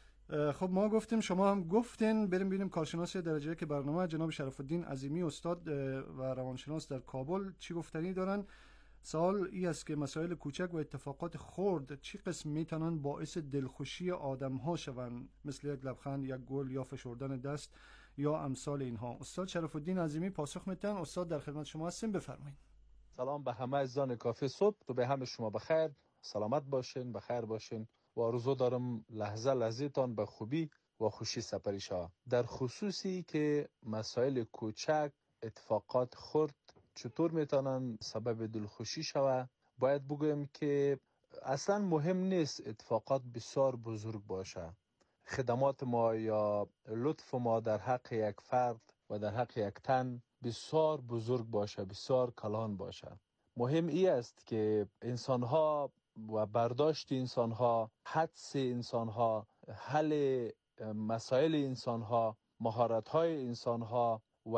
خب ما گفتیم، شما هم گفتین. بریم ببینیم کارشناس درجه که برنامه جناب شرف الدین عظیمی استاد و روانشناس در کابل چی گفتنی دارن. سوال ای است که مسائل کوچک و اتفاقات خرد چی قسم میتونن باعث دلخوشی آدم ها شوند، مثل یک لبخند، یک گل یا فشردن دست یا امثال اینها. استاد شرف الدین عظیمی پاسخ میتن. استاد در خدمت شما هستیم، بفرمایید. سلام به همه عزیزان کافی صبح. تو به همه شما بخیر، سلامت باشین، بخیر باشین و آرزو دارم لحظه لحظه‌تان به خوبی و خوشی سپری شود. در خصوصی که مسائل کوچک، اتفاقات خرد چطور میتونن سبب دلخوشی شود، باید بگویم که اصلا مهم نیست اتفاقات بسیار بزرگ باشه. خدمات ما یا لطف ما در حق یک فرد و در حق یک تن بسیار بزرگ باشه، بسیار کلان باشه. مهم ای است که انسان‌ها و برداشت انسان‌ها، حدس انسان‌ها، حل مسائل انسان‌ها، مهارت‌های انسان‌ها و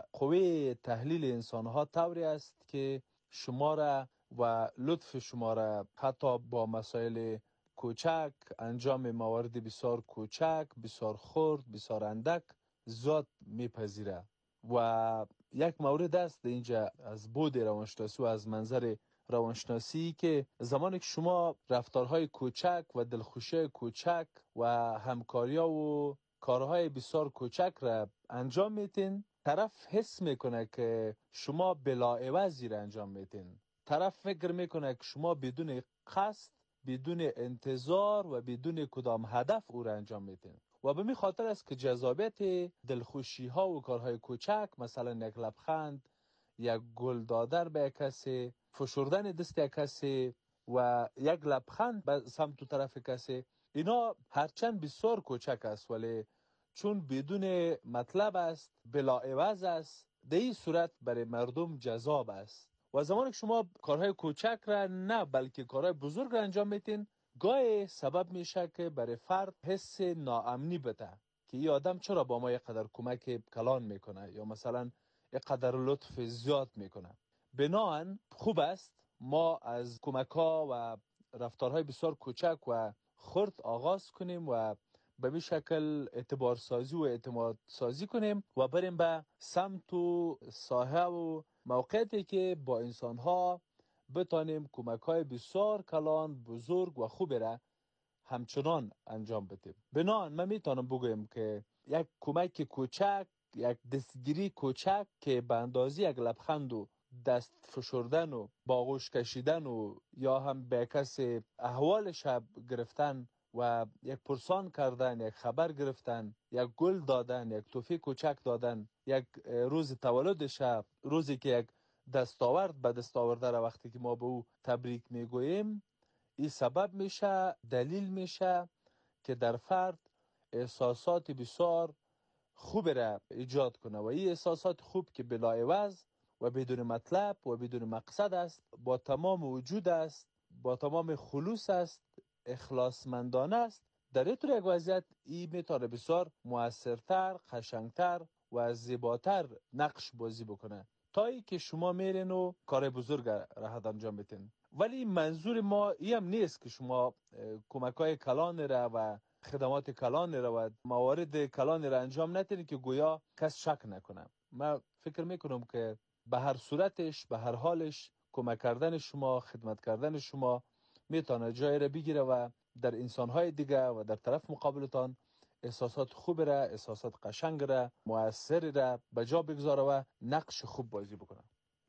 قوه تحلیل انسان‌ها طوری است که شما را و لطف شما را حتی با مسائل کوچک، انجام موارد بسیار کوچک، بسیار خرد، بسیار اندک ذات میپذیره. و یک مورد است اینجا از بود روانشناسی و از منظر روانشناسی که زمانی که شما رفتارهای کوچک و دلخوشی کوچک و همکاری‌ها و کارهای بسیار کوچک را انجام میتین، طرف حس میکنه که شما بلا عوضی را انجام میتین. طرف فکر میکنه که شما بدون قصد، بدون انتظار و بدون کدام هدف او را انجام میتین. و به می خاطر است که جذابیت دلخوشی ها و کارهای کوچک، مثلا یک لبخند، یک گل دادن به کسی، فشردن دست کسی و یک لبخند به سمت و طرف کسی، اینا هرچند بسیار کوچک است ولی چون بدون مطلب است، بلا عوض است، در این صورت برای مردم جذاب است. و زمانی که شما کارهای کوچک را نه بلکه کارهای بزرگ را انجام میتین، گاهی سبب میشه که برای فرد حس ناامنی بده که این آدم چرا با ما یک قدر کمک کلان میکنه یا مثلا یک قدر لطف زیاد میکنه. بنابراین خوب است ما از کمک ها و رفتارهای بسیار کوچک و خرد آغاز کنیم و به این شکل اعتبار سازی و اعتماد سازی کنیم و بریم به سمت و ساحه و موقعیتی که با انسان ها بتانیم کمک های بسیار کلان، بزرگ و خوبی را همچنان انجام بدیم. بنابراین من میتونم بگویم که یک کمک کوچک، یک دستگیری کوچک که به اندازه یک لبخند و دست فشردن و باغوش کشیدن و یا هم به کسی احوالش گرفتن و یک پرسان کردن، یک خبر گرفتن، یک گل دادن، یک تحفه کوچک دادن، یک روز تولدش، روزی که یک دستاورد به دست آورده را وقتی که ما به او تبریک میگوییم، این سبب میشه، دلیل میشه که در فرد احساسات بسیار خوب را ایجاد کنه و این احساسات خوب که بلا عوض و بدون مطلب و بدون مقصد است، با تمام وجود است، با تمام خلوص است، اخلاصمندانه است، در این طور یک وضعیت این میتونه بسیار مؤثرتر، قشنگتر و زیباتر نقش بازی بکنه تا ای که شما میرین و کار بزرگ را انجام میتین. ولی منظور ما این هم نیست که شما کمک‌های کلان را و خدمات کلان را و موارد کلان را انجام ندین که گویا کس شک نکنه. من فکر میکنم که به هر صورتش، به هر حالش کمک کردن شما، خدمت کردن شما میتونه جای را بگیره و در انسان‌های دیگه و در طرف مقابلتان احساسات خوب را، احساسات قشنگ را، مؤثر را به جا بگذاره و نقش خوب بازی بکنه.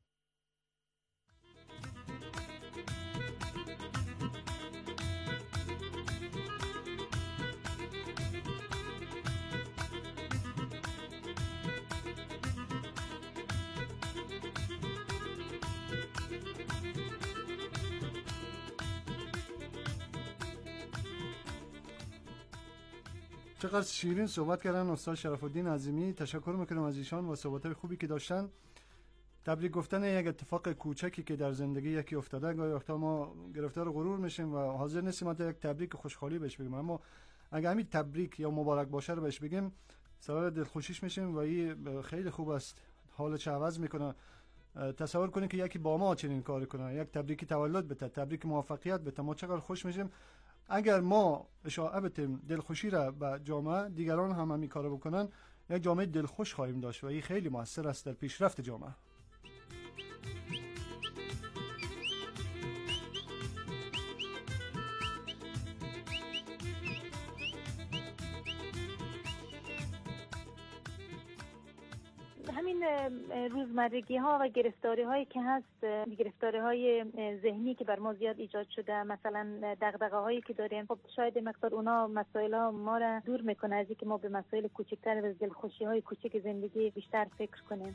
چقدر شیرین صحبت کردن استاد شرف الدین عظیمی. تشکر میکنم از ایشان و صحبت‌های خوبی که داشتن. تبریک گفتن یک اتفاق کوچکی که در زندگی یکی افتاده، گاهی وقتا ما گرفتار غرور میشیم و حاضر نیستیم تا یک تبریک خوشحالی بهش بگیم، اما اگه همین تبریک یا مبارک باشه رو بهش بگیم سبب دلخوشیش میشیم و این خیلی خوب است، حالش عوض میکنه. تصور کنید که یکی با ما چنین کاری کنه، یک تبریک تولد بده، تبریک موفقیت بده، ما چقدر خوش میشیم. اگر ما اشاعه بدیم دلخوشی را به جامعه، دیگران هم همین کارو بکنن، یک جامعه دلخوش خواهیم داشت و این خیلی موثر است در پیشرفت جامعه. همین روزمرگی ها و گرفتاری هایی که هست، گرفتاری های ذهنی که بر ما زیاد ایجاد شده، مثلا دغدغه هایی که داریم، خب شاید مقدار اونا مسائل ها ما را دور میکنه از اینکه ما به مسائل کوچکتر و دلخوشی های کوچک زندگی بیشتر فکر کنیم.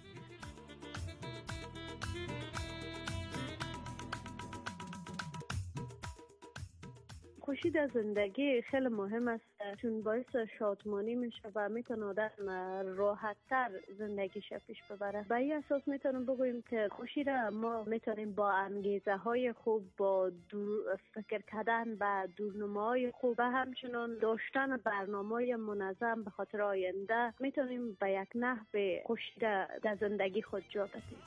خوشی در زندگی خیلی مهم است چون باعث شادمانی میشه و میتونه آدم راحت‌تر زندگیش پیش ببره. به این اساس میتونیم بگوییم که خوشی را ما میتونیم با انگیزه های خوب، با دور فکر کردن و دورنماهای خوب و همچنان داشتن برنامه‌های منظم به خاطر آینده میتونیم به یک نحو خوشی را در زندگی خود جا بدیم.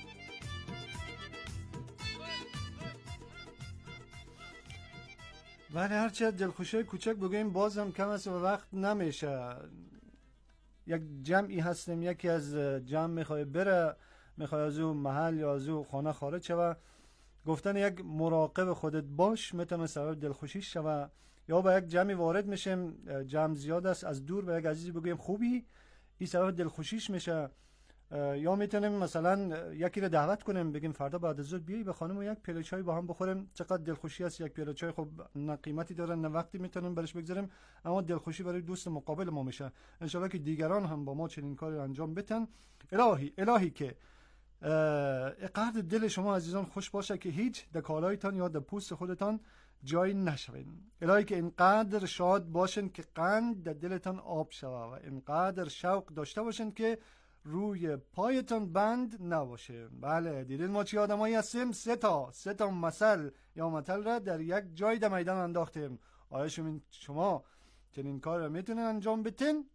ولی هرچه دلخوشی کوچک بگوییم بازم کم است و وقت نمیشه. یک جمعی هستیم، یکی از جمع میخواه بره، میخواه از او محل یا از او خانه خارج شوه، گفتن یک مراقب خودت باش میتونه سبب دلخوشی شوه. یا با یک جمعی وارد میشیم، جمع زیاد است، از دور به یک عزیزی بگویم خوبی، این سبب دلخوشیش میشه. یا میتونیم مثلا یکی رو دعوت کنیم بگیم فردا بعد از ظهر بیایی به خانم و یک پیاله چای با هم بخوریم. چقدر دلخوشی است. یک پیاله چای خب نه قیمتی داره نه وقتی میتونیم برش بگذاریم، اما دلخوشی برای دوست مقابل ما میشه. ان شاء الله که دیگران هم با ما چنین کاری انجام بدن. الهی الهی که قدر دل شما عزیزان خوش باشه که هیچ در کالایتان یا در پوست خودتان جای نشوین. الهی که اینقدر شاد باشین که قند در دلتان آب شوه و اینقدر شوق داشته باشین که روی پایتان بند نباشه. بله دیدین ما چی آدمایی هستیم؟ سه تا سه تا مثل یا متل را در یک جای در میدان انداختیم. آیا شما چنین کار را میتونین انجام بدین؟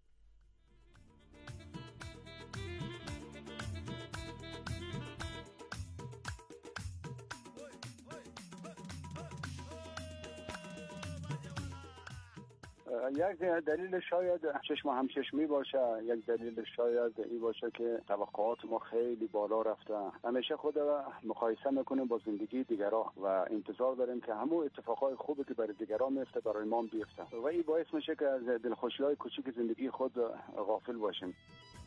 یک دلیل شاید چشم همچشمی باشه، یک دلیل شاید این باشه که توقعات ما خیلی بالا رفته. همیشه خود مقایسه میکنیم با زندگی دیگران و انتظار داریم که همون اتفاقای خوبی که برای دیگران میفته برای ما بیفته و این باعث میشه که از دلخوشی‌های کوچیک زندگی خود غافل باشیم.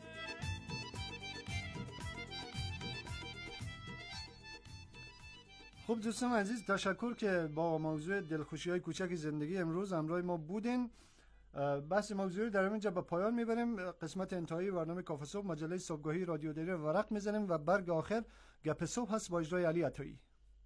خب دوستان عزیز، تشکر که با موضوع دلخوشی‌های کوچک زندگی امروز همراه ما بودین. بحث موضوعی در اینجا به پایان میبریم. قسمت انتهایی برنامه کافه صبح مجله صبحگاهی رادیو دری ورق میزنیم و برگ آخر گپ صبح هست با اجرای علی عطایی.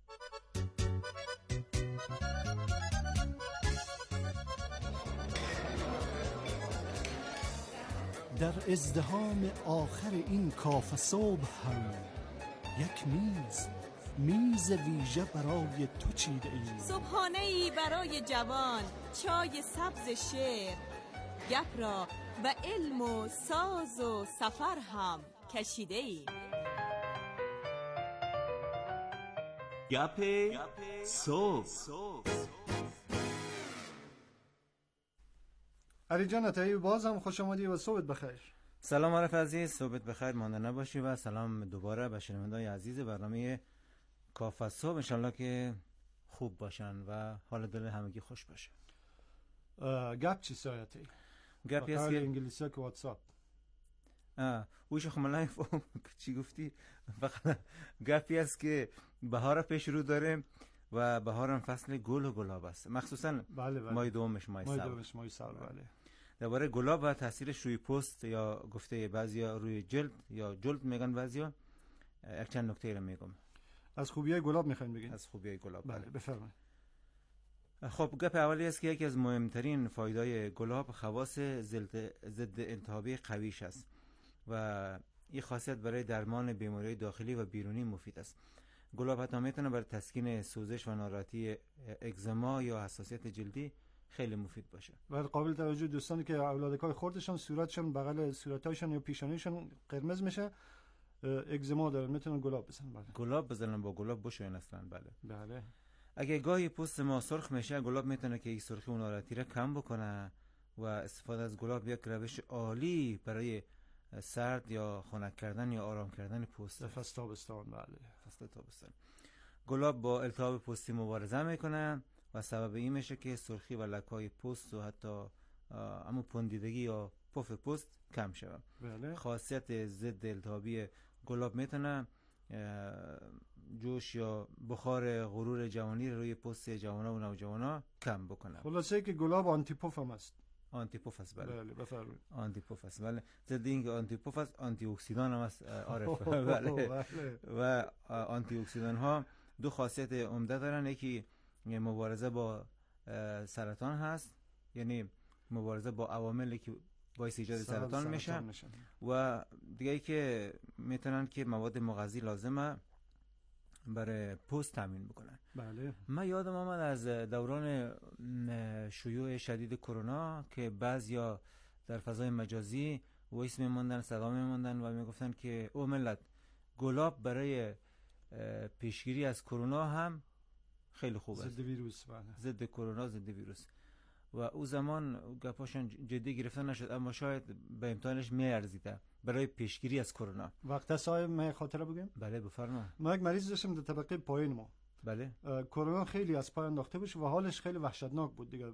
در ازدحام آخر این کافه صبح هم یک میز میز ویژه برای تو چیده ایم. صبحانه‌ای برای جوان، چای سبز شعر، گپ را و علم و ساز و سفر هم کشیده ایم. گپ صبح. علی جان عطایی باز هم خوش آمدی و صبحت بخیر. سلام عارف عزیز، صبحت بخیر مانده نباشی و سلام دوباره به شنونده‌های عزیز برنامه کافه صبح. انشالله که خوب باشن و حال دل همگی خوش باشه. گپ چی سایتی؟ گپی است که انگلیسی که واتساپ. آه اوش خملای فهم چی گفتی؟ فقط گپی است که بهار پیش رو داریم و بهارم فصل گل و گلاب است. مخصوصا بله بله. ماه دومش ماه سال. ماه دومش ماه سال بله. درباره گلاب و تاثیرش روی پوست یا گفته بعضیا روی جلد یا جلد میگن بعضیا، یک چند نکته رو میگم. از خوبیای گلاب میخواین بگین؟ از خوبیای گلاب بله بفرمایید. خب گپ اولی است که یکی از مهمترین فایده‌های گلاب خواص ضد التهابی قویش است و این خاصیت برای درمان بیماری‌های داخلی و بیرونی مفید است. گلاب حتی میتونه برای تسکین سوزش و ناراحتی اگزما یا حساسیت جلدی خیلی مفید باشه. و قابل توجه دوستانی که اولادکای خردشون صورتشون بغل صورتایشون یا پیشانیشون قرمز میشه، اگزما دارن، میتونن گلاب بزنن. بله گلاب بزنن، با گلاب بشوین اصلا. بله بله. اگه گاهی پوست ما سرخ میشه، گلاب میتونه که این سرخی و ناراحتی را کم بکنه و استفاده از گلاب یک روش عالی برای سرد یا خنک کردن یا آرام کردن پوست. فصل تابستان. بله فصل تابستان. گلاب با التهاب پوستی مبارزه میکنه و سبب این میشه که سرخی و لکهای پوست و حتی همون پوندیدگی یا پف پوست کم شود. بله. خاصیت ضد التهابی گلاب میتونه جوش یا بخار غرور جوانی روی پوست جوانا و نوجوانا کم بکنه. خلاصه که گلاب آنتی پف هم است. آنتی پف است. بله بله بفرمایید. آنتی پف است. بله ضد اینکه آنتی پف است، آنتی اکسیدان هم است عارف. بله. و آنتی اکسیدان ها دو خاصیت عمده دارن. یکی مبارزه با سرطان هست، یعنی مبارزه با عواملی که باعث ایجاد سرطان, سرطان میشه میشن. و دیگه ای که میتونن که مواد مغذی لازمه برای پوست تامین بکنن. بله. من یادم آمد از دوران شیوع شدید کرونا که بعضیا در فضای مجازی وایس میموندن، صدا میموندن و میگفتن که او ملت گلاب برای پیشگیری از کرونا هم خیلی خوب است. ضد ویروس. بله. ضد کرونا، ضد ویروس. و او زمان گپاشون جدی گرفته نشد، اما شاید به امتحانش میارزیده. برای پیشگیری از کرونا. وقت صاحب من خاطره بگم؟ بله بفرمایید. ما یک مریض داشتیم در طبقه پایین ما. بله. کرونا خیلی از پای انداخته بود و حالش خیلی وحشتناک بود دیگه.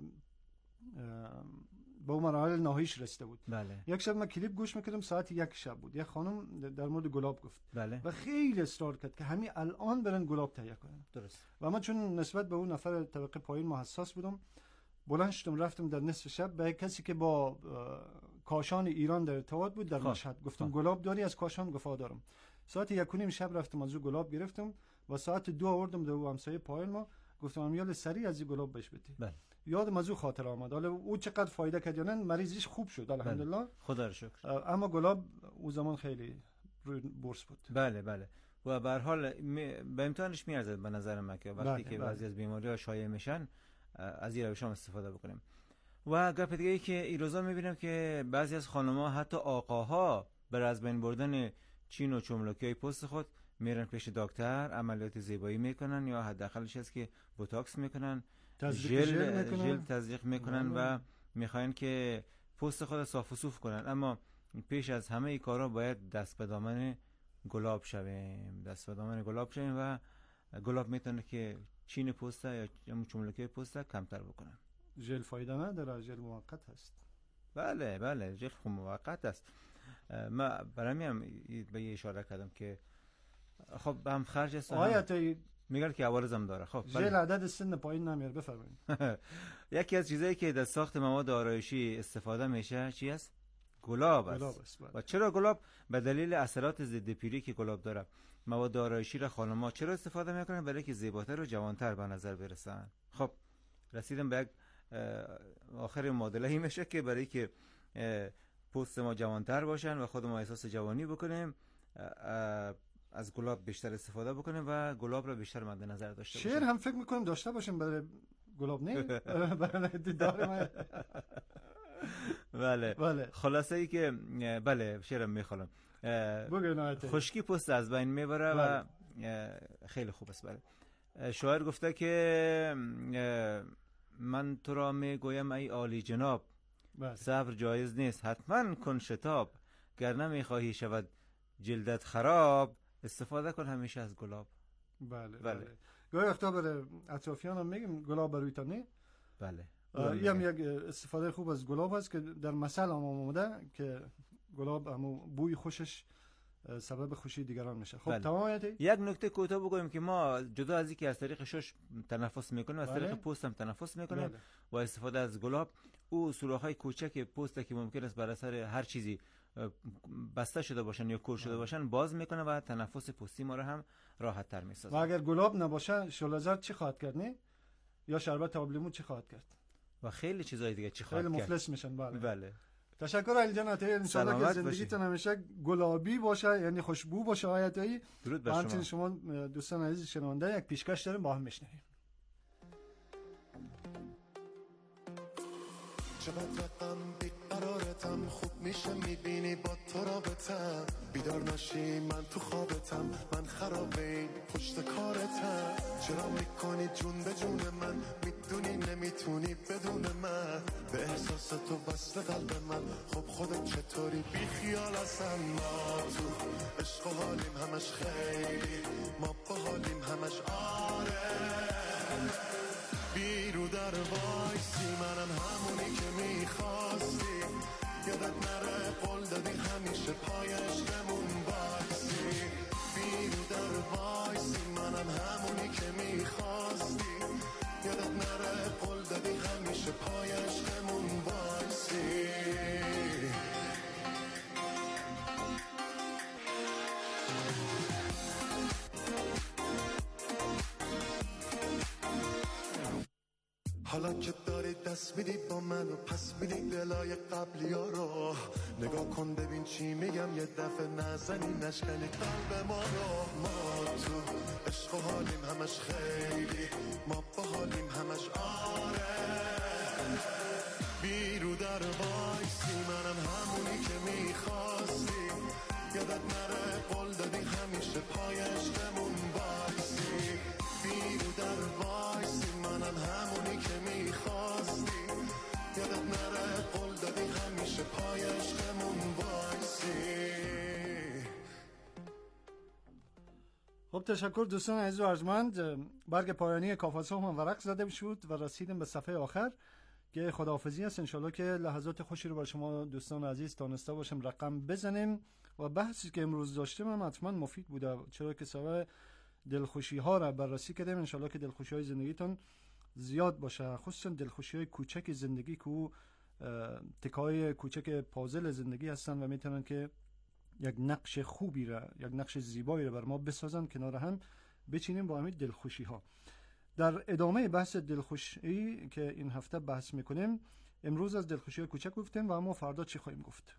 با مراحل نهاییش رسیده بود. بله. یک شب من کلیپ گوش میکردم ساعت یک شب بود. یک خانم در مورد گلاب گفت. بله. و خیلی اصرار کرد که همین الان برن گلاب تهیه کنن. درست. و من چون نسبت به اون نفر طبقه پایین ما حساس بودم، بلند شدم رفتم در نصف شب به کسی که با کاشان ایران در ارتباط بود در مشهد. گفتم گلاب داری از کاشان؟ گفت دارم. ساعت یک و نیم شب رفتم از او گلاب گرفتم و ساعت دو آوردم در همسایه پایین ما، گفتم امیال سریع از این گلاب بهش بدی. بله. یادم از او خاطر آمد. حالا او چقدر فایده کرد یا نه، مریضیش خوب شد الحمدلله. بله. خدا رو شکر. اما گلاب او زمان خیلی روی بورس بود. بله بله. و به هر حال به امتحانش میارزه به نظر من که وقتی بله. که بعضی از بیماری‌ها شایع میشن از این روش هم استفاده بکنیم. و گپ دیگه ای که این روزا میبینم که بعضی از خانم‌ها حتی آقاها بر از بین بردن چین و چملکی‌های پوست خود میرن پیش دکتر، عملیات زیبایی میکنن یا حداقلش هست که بوتاکس میکنن، ژل ژل تزریق میکنن و میخواین که پوست خود صاف و صوف کنن. اما پیش از همه این کارا باید دست به دامن گلاب شویم، دست به دامن گلاب شویم و گلاب میتونه که چین پوست یا چملکه پوست کمتر بکنن. ژل فایده نداره، ژل موقت هست. بله بله ژل خب موقت است. ما برای هم به یه اشاره کردم که خب هم خرج است. آیت میگن که عوارض داره. خب ژل عدد سن پایین نمیاره. بفرمایید. یکی از چیزایی که در ساخت مواد آرایشی استفاده میشه چی است؟ گلاب است. گلاب است. و چرا گلاب؟ به دلیل اثرات ضد پیری که گلاب داره. مواد آرایشی را خانم‌ها چرا استفاده میکنن؟ برای که زیباتر و جوانتر به نظر برسن. خب رسیدم به یک آخر معادله میشه که برای که پوست ما جوانتر باشن و خود ما احساس جوانی بکنیم از گلاب بیشتر استفاده بکنیم و گلاب را بیشتر مد نظر داشته باشیم. شعر هم فکر میکنیم داشته باشیم برای گلاب، نه برای دیدار ما. بله بله. خلاصه ای که بله شعرم میخوام. خشکی پوست از بین میبره و خیلی خوب است. بله شاعر گفته که من تو را میگویم ای عالی جناب، صبر جایز نیست حتما کن شتاب، گر نمیخواهی شود جلدت خراب، استفاده کن همیشه از گلاب. بله بله. گاهی وقتا برای اطرافیان هم میگیم گلاب بروی تا نه. بله. این هم یک استفاده خوب از گلاب است که در مثل هم آمده که گلاب همو بوی خوشش سبب خوشی دیگران میشه. خب تمام. یک نکته کوتاه بگویم که ما جدا از اینکه از طریق شش تنفس میکنیم از طریق پوست هم تنفس میکنیم بله. و استفاده از گلاب او سوراخ‌های کوچک پوست که ممکن است بر اثر هر چیزی بسته شده باشن یا کور شده باشن باز میکنه و تنفس پوستی ما رو هم راحت تر میسازه. و اگر گلاب نباشه شلوزر چی خواهد کرد نه؟ یا شربت آب لیمو چی خواهد کرد؟ و خیلی چیزای دیگه چی خواهد کرد؟ خیلی مفلس میشن. بله بله. تشکر علی جان عطایی. ان شاء الله که زندگیتون همیشه گلابی باشه، یعنی خوشبو باشه. آیتایی درود بر شما. شما دوستان عزیز شنونده یک پیشکش داریم با هم میشنویم. چقدر رقم بیقرارتم، خوب میشه میبینی با تو رابطم، بیدار نشی من تو خوابتم، من خراب این پشت کارتم، چرا میکنی جون به جون من، میدونی نمیتونی بدون من، به احساس تو وصل قلب من، خب خودت چطوری بی خیال هستم، ما تو عشق و حالیم همش خیلی، ما با حالیم همش آره، بیرو در وایسی منم همونی که میخواستی، یادت نره قول دادی همیشه پای عشقمون وایسی، بیرو در وایسی منم همونی که میخواستی، یادت نره قول دادی همیشه پای عشقمون وایسی. حالا که داری دست میدی با من و پس میدی دلای قبلی ها رو، نگاه کن ببین چی میگم، یه دفعه نزنی نشکنی قلب ما رو، ما تو عشق و حالیم همش خیلی، ما با حالیم همش آره، بیرو در وایسی منم همونی که میخواستی، یادت نره قول دادی همیشه پای عشقمون وایسی، بیرو در وایسی منم همونی که میخواستی، یادت نره قول دادی همیشه پای عشقمون وایسی. خب تشکر دوستان عزیز و ارجمند. برگ پایانی کافه صبح هم ورق زده شد و رسیدیم به صفحه آخر که خداحافظی است. انشالله که لحظات خوشی رو برای شما دوستان عزیز تانسته باشیم رقم بزنیم و بحثی که امروز داشتیم هم حتما مفید بوده، چرا که سبب دلخوشی ها را بررسی کردیم. انشالله که دلخوشی های زندگیتون زیاد باشه، خصوصا دلخوشی های کوچک زندگی که تکای کوچک پازل زندگی هستن و میتونن که یک نقش خوبی را، یک نقش زیبایی را بر ما بسازن، کنار هم بچینیم با همین دلخوشی ها. در ادامه بحث دلخوشی که این هفته بحث میکنیم، امروز از دلخوشی های کوچک گفتیم و اما فردا چی خواهیم گفت؟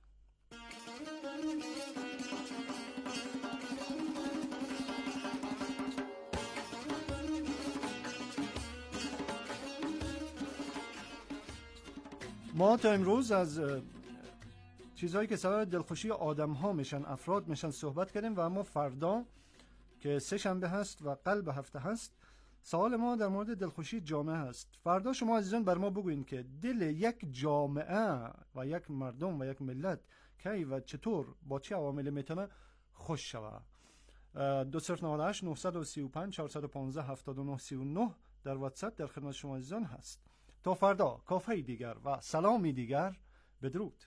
ما تا امروز از چیزهایی که سبب دلخوشی آدم ها میشن، افراد میشن صحبت کردیم و اما فردا که سه شنبه هست و قلب هفته هست، سوال ما در مورد دلخوشی جامعه هست. فردا شما عزیزان بر ما بگوین که دل یک جامعه و یک مردم و یک ملت کی و چطور با چه عوامل میتونه خوش شود. دو صفر نه هشت نه سه پنج چهار یک پنج هفت نه سه نه در واتساپ در خدمت شما عزیزان هست. تا فردا کافه دیگر و سلامی دیگر، بدرود.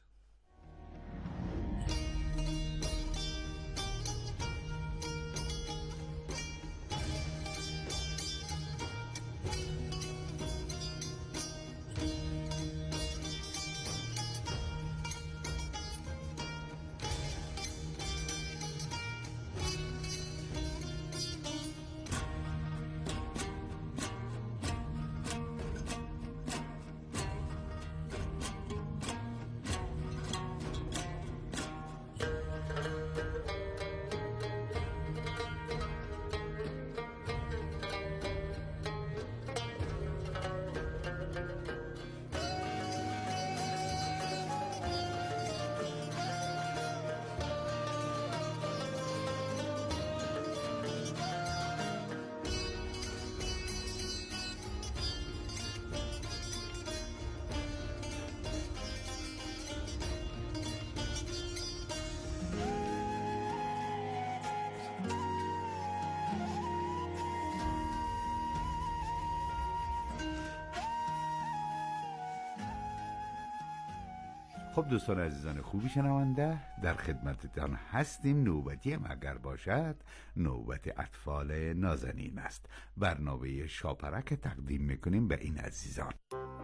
خب دوستان عزیزان خوبی شنونده، در خدمتتان هستیم. نوبتی هم اگر باشد نوبت اطفال نازنین است. برنامه شاپرک تقدیم میکنیم به این عزیزان.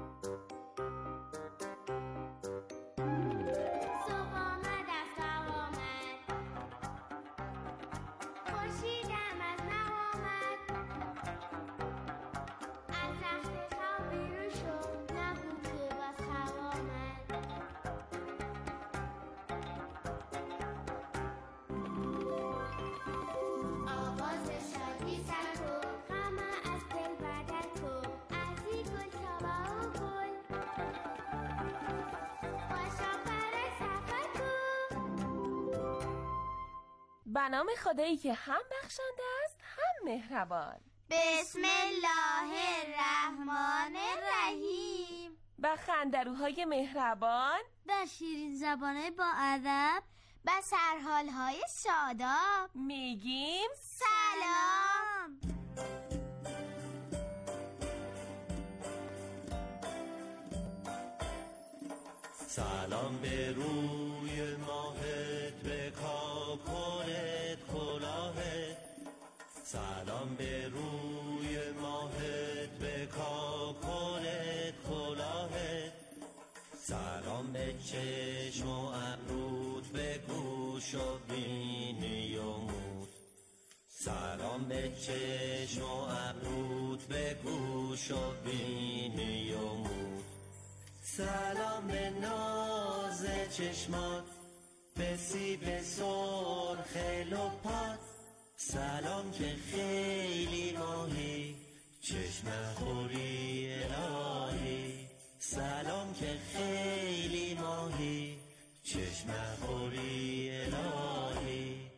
به نام خدایی که هم بخشنده است هم مهربان. بسم الله الرحمن الرحیم. به خندروهای مهربان، به شیرین زبانه با ادب، به سرحالهای شاداب میگیم سلام. سلام به روی ماهت، به کاکلت کلاهت. سلام به روی ماهت، به کاکلت کلاهت. سلام به چشم و ابروت، به گوش و بینی و موت. سلام به چشم و ابروت، به گوش و بینی و موت. سلام به ناز چشمات، به سیب سرخ لپات. سلام که خیلی ماهی، چشم خوری الهی. سلام که خیلی ماهی، چشم خوری الهی.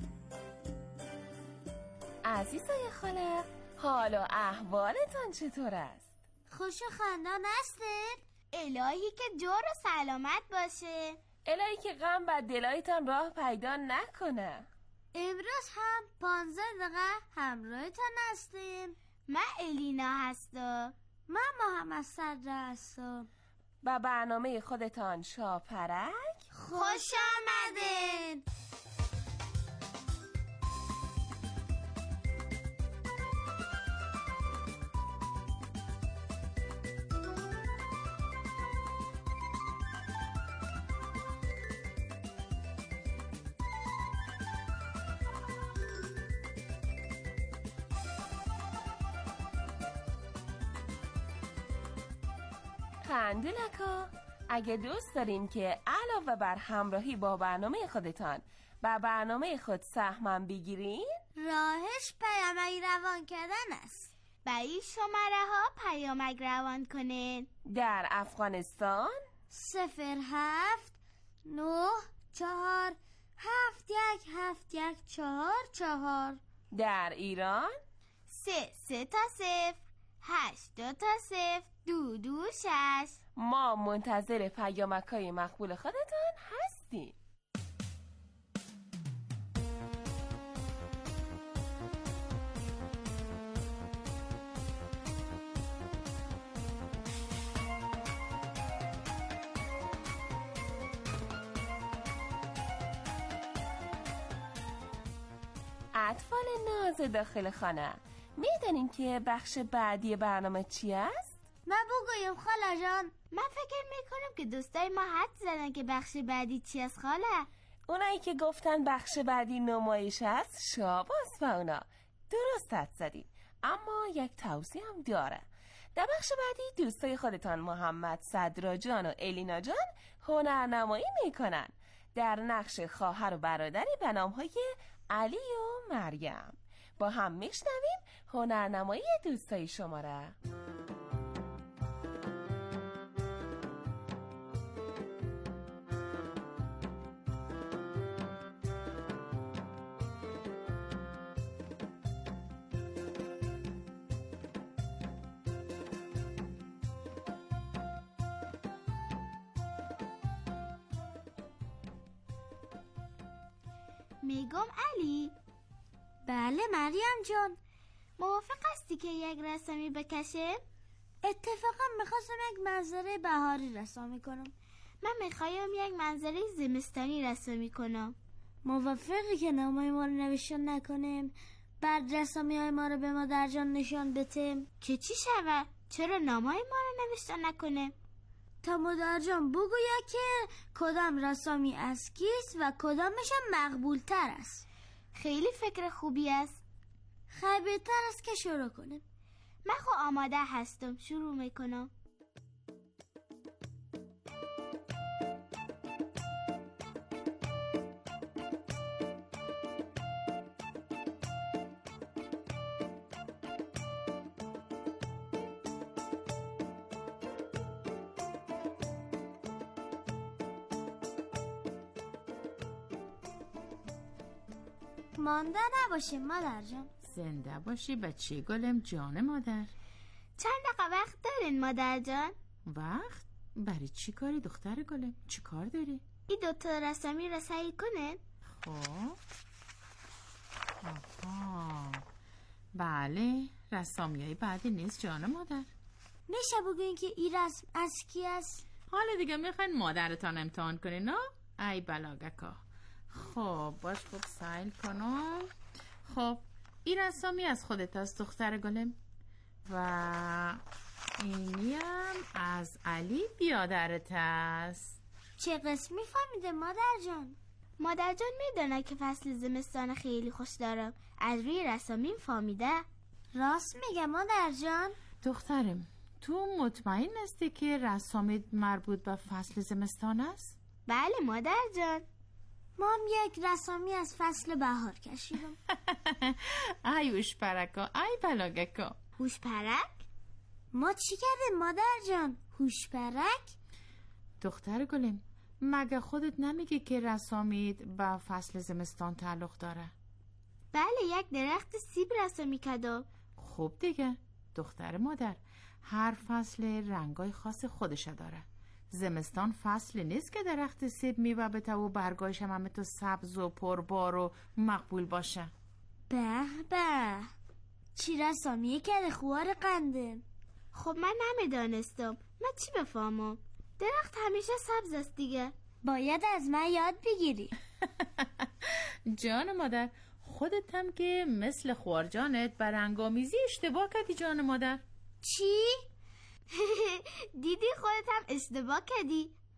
عزیزای خالق، حال و احوالتان چطور است؟ خوش و خندان هستید؟ الهی که جور و سلامت باشه. الهی که غم بر دلایتان راه پیدا نکنه. امروز هم پانزده دقیقه همراهتان هستیم. من الینا هستم. من محمد صدر هستم. با برنامه خودتان شاپرک خوش آمدین. خندونکا، اگه دوست دارین که علاوه بر همراهی با برنامه خودتان و برنامه خود سهم بگیرین، راهش پیامک روان کردن است. به این شماره ها پیامک روان کنین. در افغانستان صفر هفت نه چهار هفت یک هفت یک چهار چهار. در ایران سه سه تا صفر هشت دو تا صفر دو دو شش. ما منتظر پیامک‌های مقبول خودتان هستیم. اطفال ناز داخل خانه، میدونین که بخش بعدی برنامه چی است؟ من بگویم خاله جان. من فکر میکنم که دوستای ما حد زدن که بخش بعدی چی است خاله. اونایی که گفتن بخش بعدی نمایش است، شاباس با اونا. درست حد زدین. اما یک توصیه هم داره. در بخش بعدی دوستای خودتان محمد صدرا جان و الینا جان هنرنمایی میکنن در نقش خواهر و برادری به نامهای علی و مریم. با هم میشنویم هنرنمایی دوستای شما را. میگم علی. بله مریم جان. موافق هستی که یک رسمی بکشه؟ اتفاقا میخواستم یک منظره بهاری رسمی کنم. من میخوایم یک منظره زمستانی رسمی کنم. موافقی که نامای ما رو نوشتن نکنیم، بعد رسمی های ما رو به مادر جان نشان بتیم که چی شود؟ چرا نامای ما رو نوشتن نکنیم؟ تا مادر جان بگوید که کدام رسمی اسکیست و کدامش مقبول تر است. خیلی فکر خوبی است. خیلی بهتر است که شروع کنیم. من خود آماده هستم. شروع میکنم. مانده نباشیم مادر جان. زنده باشی بچه گلم جان مادر. چند دقیقه وقت دارین مادر جان؟ وقت؟ برای چی کاری دختر گلم؟ چی کار داری؟ این دوتا رسمی را سعی کنین. خب آها بله، رسامی های بعدی نیست جان مادر. میشه بگوین که این رسم از کی است؟ حالا دیگه میخواین مادرتان امتحان کنین نه؟ ای بلاگکا. خب باش خوب سایل کنم. خب این رسامی از خودت است دختر گلم و اینی هم از علی بیادرت است. چه قسمی فهمیده مادر جان؟ مادر جان میدونه که فصل زمستان خیلی خوش دارم. از روی رسامیم فهمیده. راست میگه مادر جان؟ دخترم تو مطمئن هستی که رسامی مربوط به فصل زمستان است؟ بله مادر جان. ما هم یک رسامی از فصل بهار کشیدم. ای هوشپرکا، ای بلاگکا. هوشپرک؟ ما چی کردیم مادر جان؟ هوشپرک؟ دختر گلم مگه خودت نمیگی که رسامیت به فصل زمستان تعلق داره؟ بله یک درخت سیب رسامی کردم. خوب دیگه دختر مادر، هر فصل رنگای خاص خودشه داره. زمستان فصل نیست که درخت سیب میوه بته و برگاش هم همه تو سبز و پربار و مقبول باشه. به به، چی رسامیه که خوار قنده. خب من نمیدانستم، من چی بفهمم؟ درخت همیشه سبز است دیگه. باید از من یاد بگیری. جان مادر، خودت هم که مثل خوارجانت برنگامیزی اشتباه کردی جان مادر. چی؟ دیدی خودت هم اشتباه کردی؟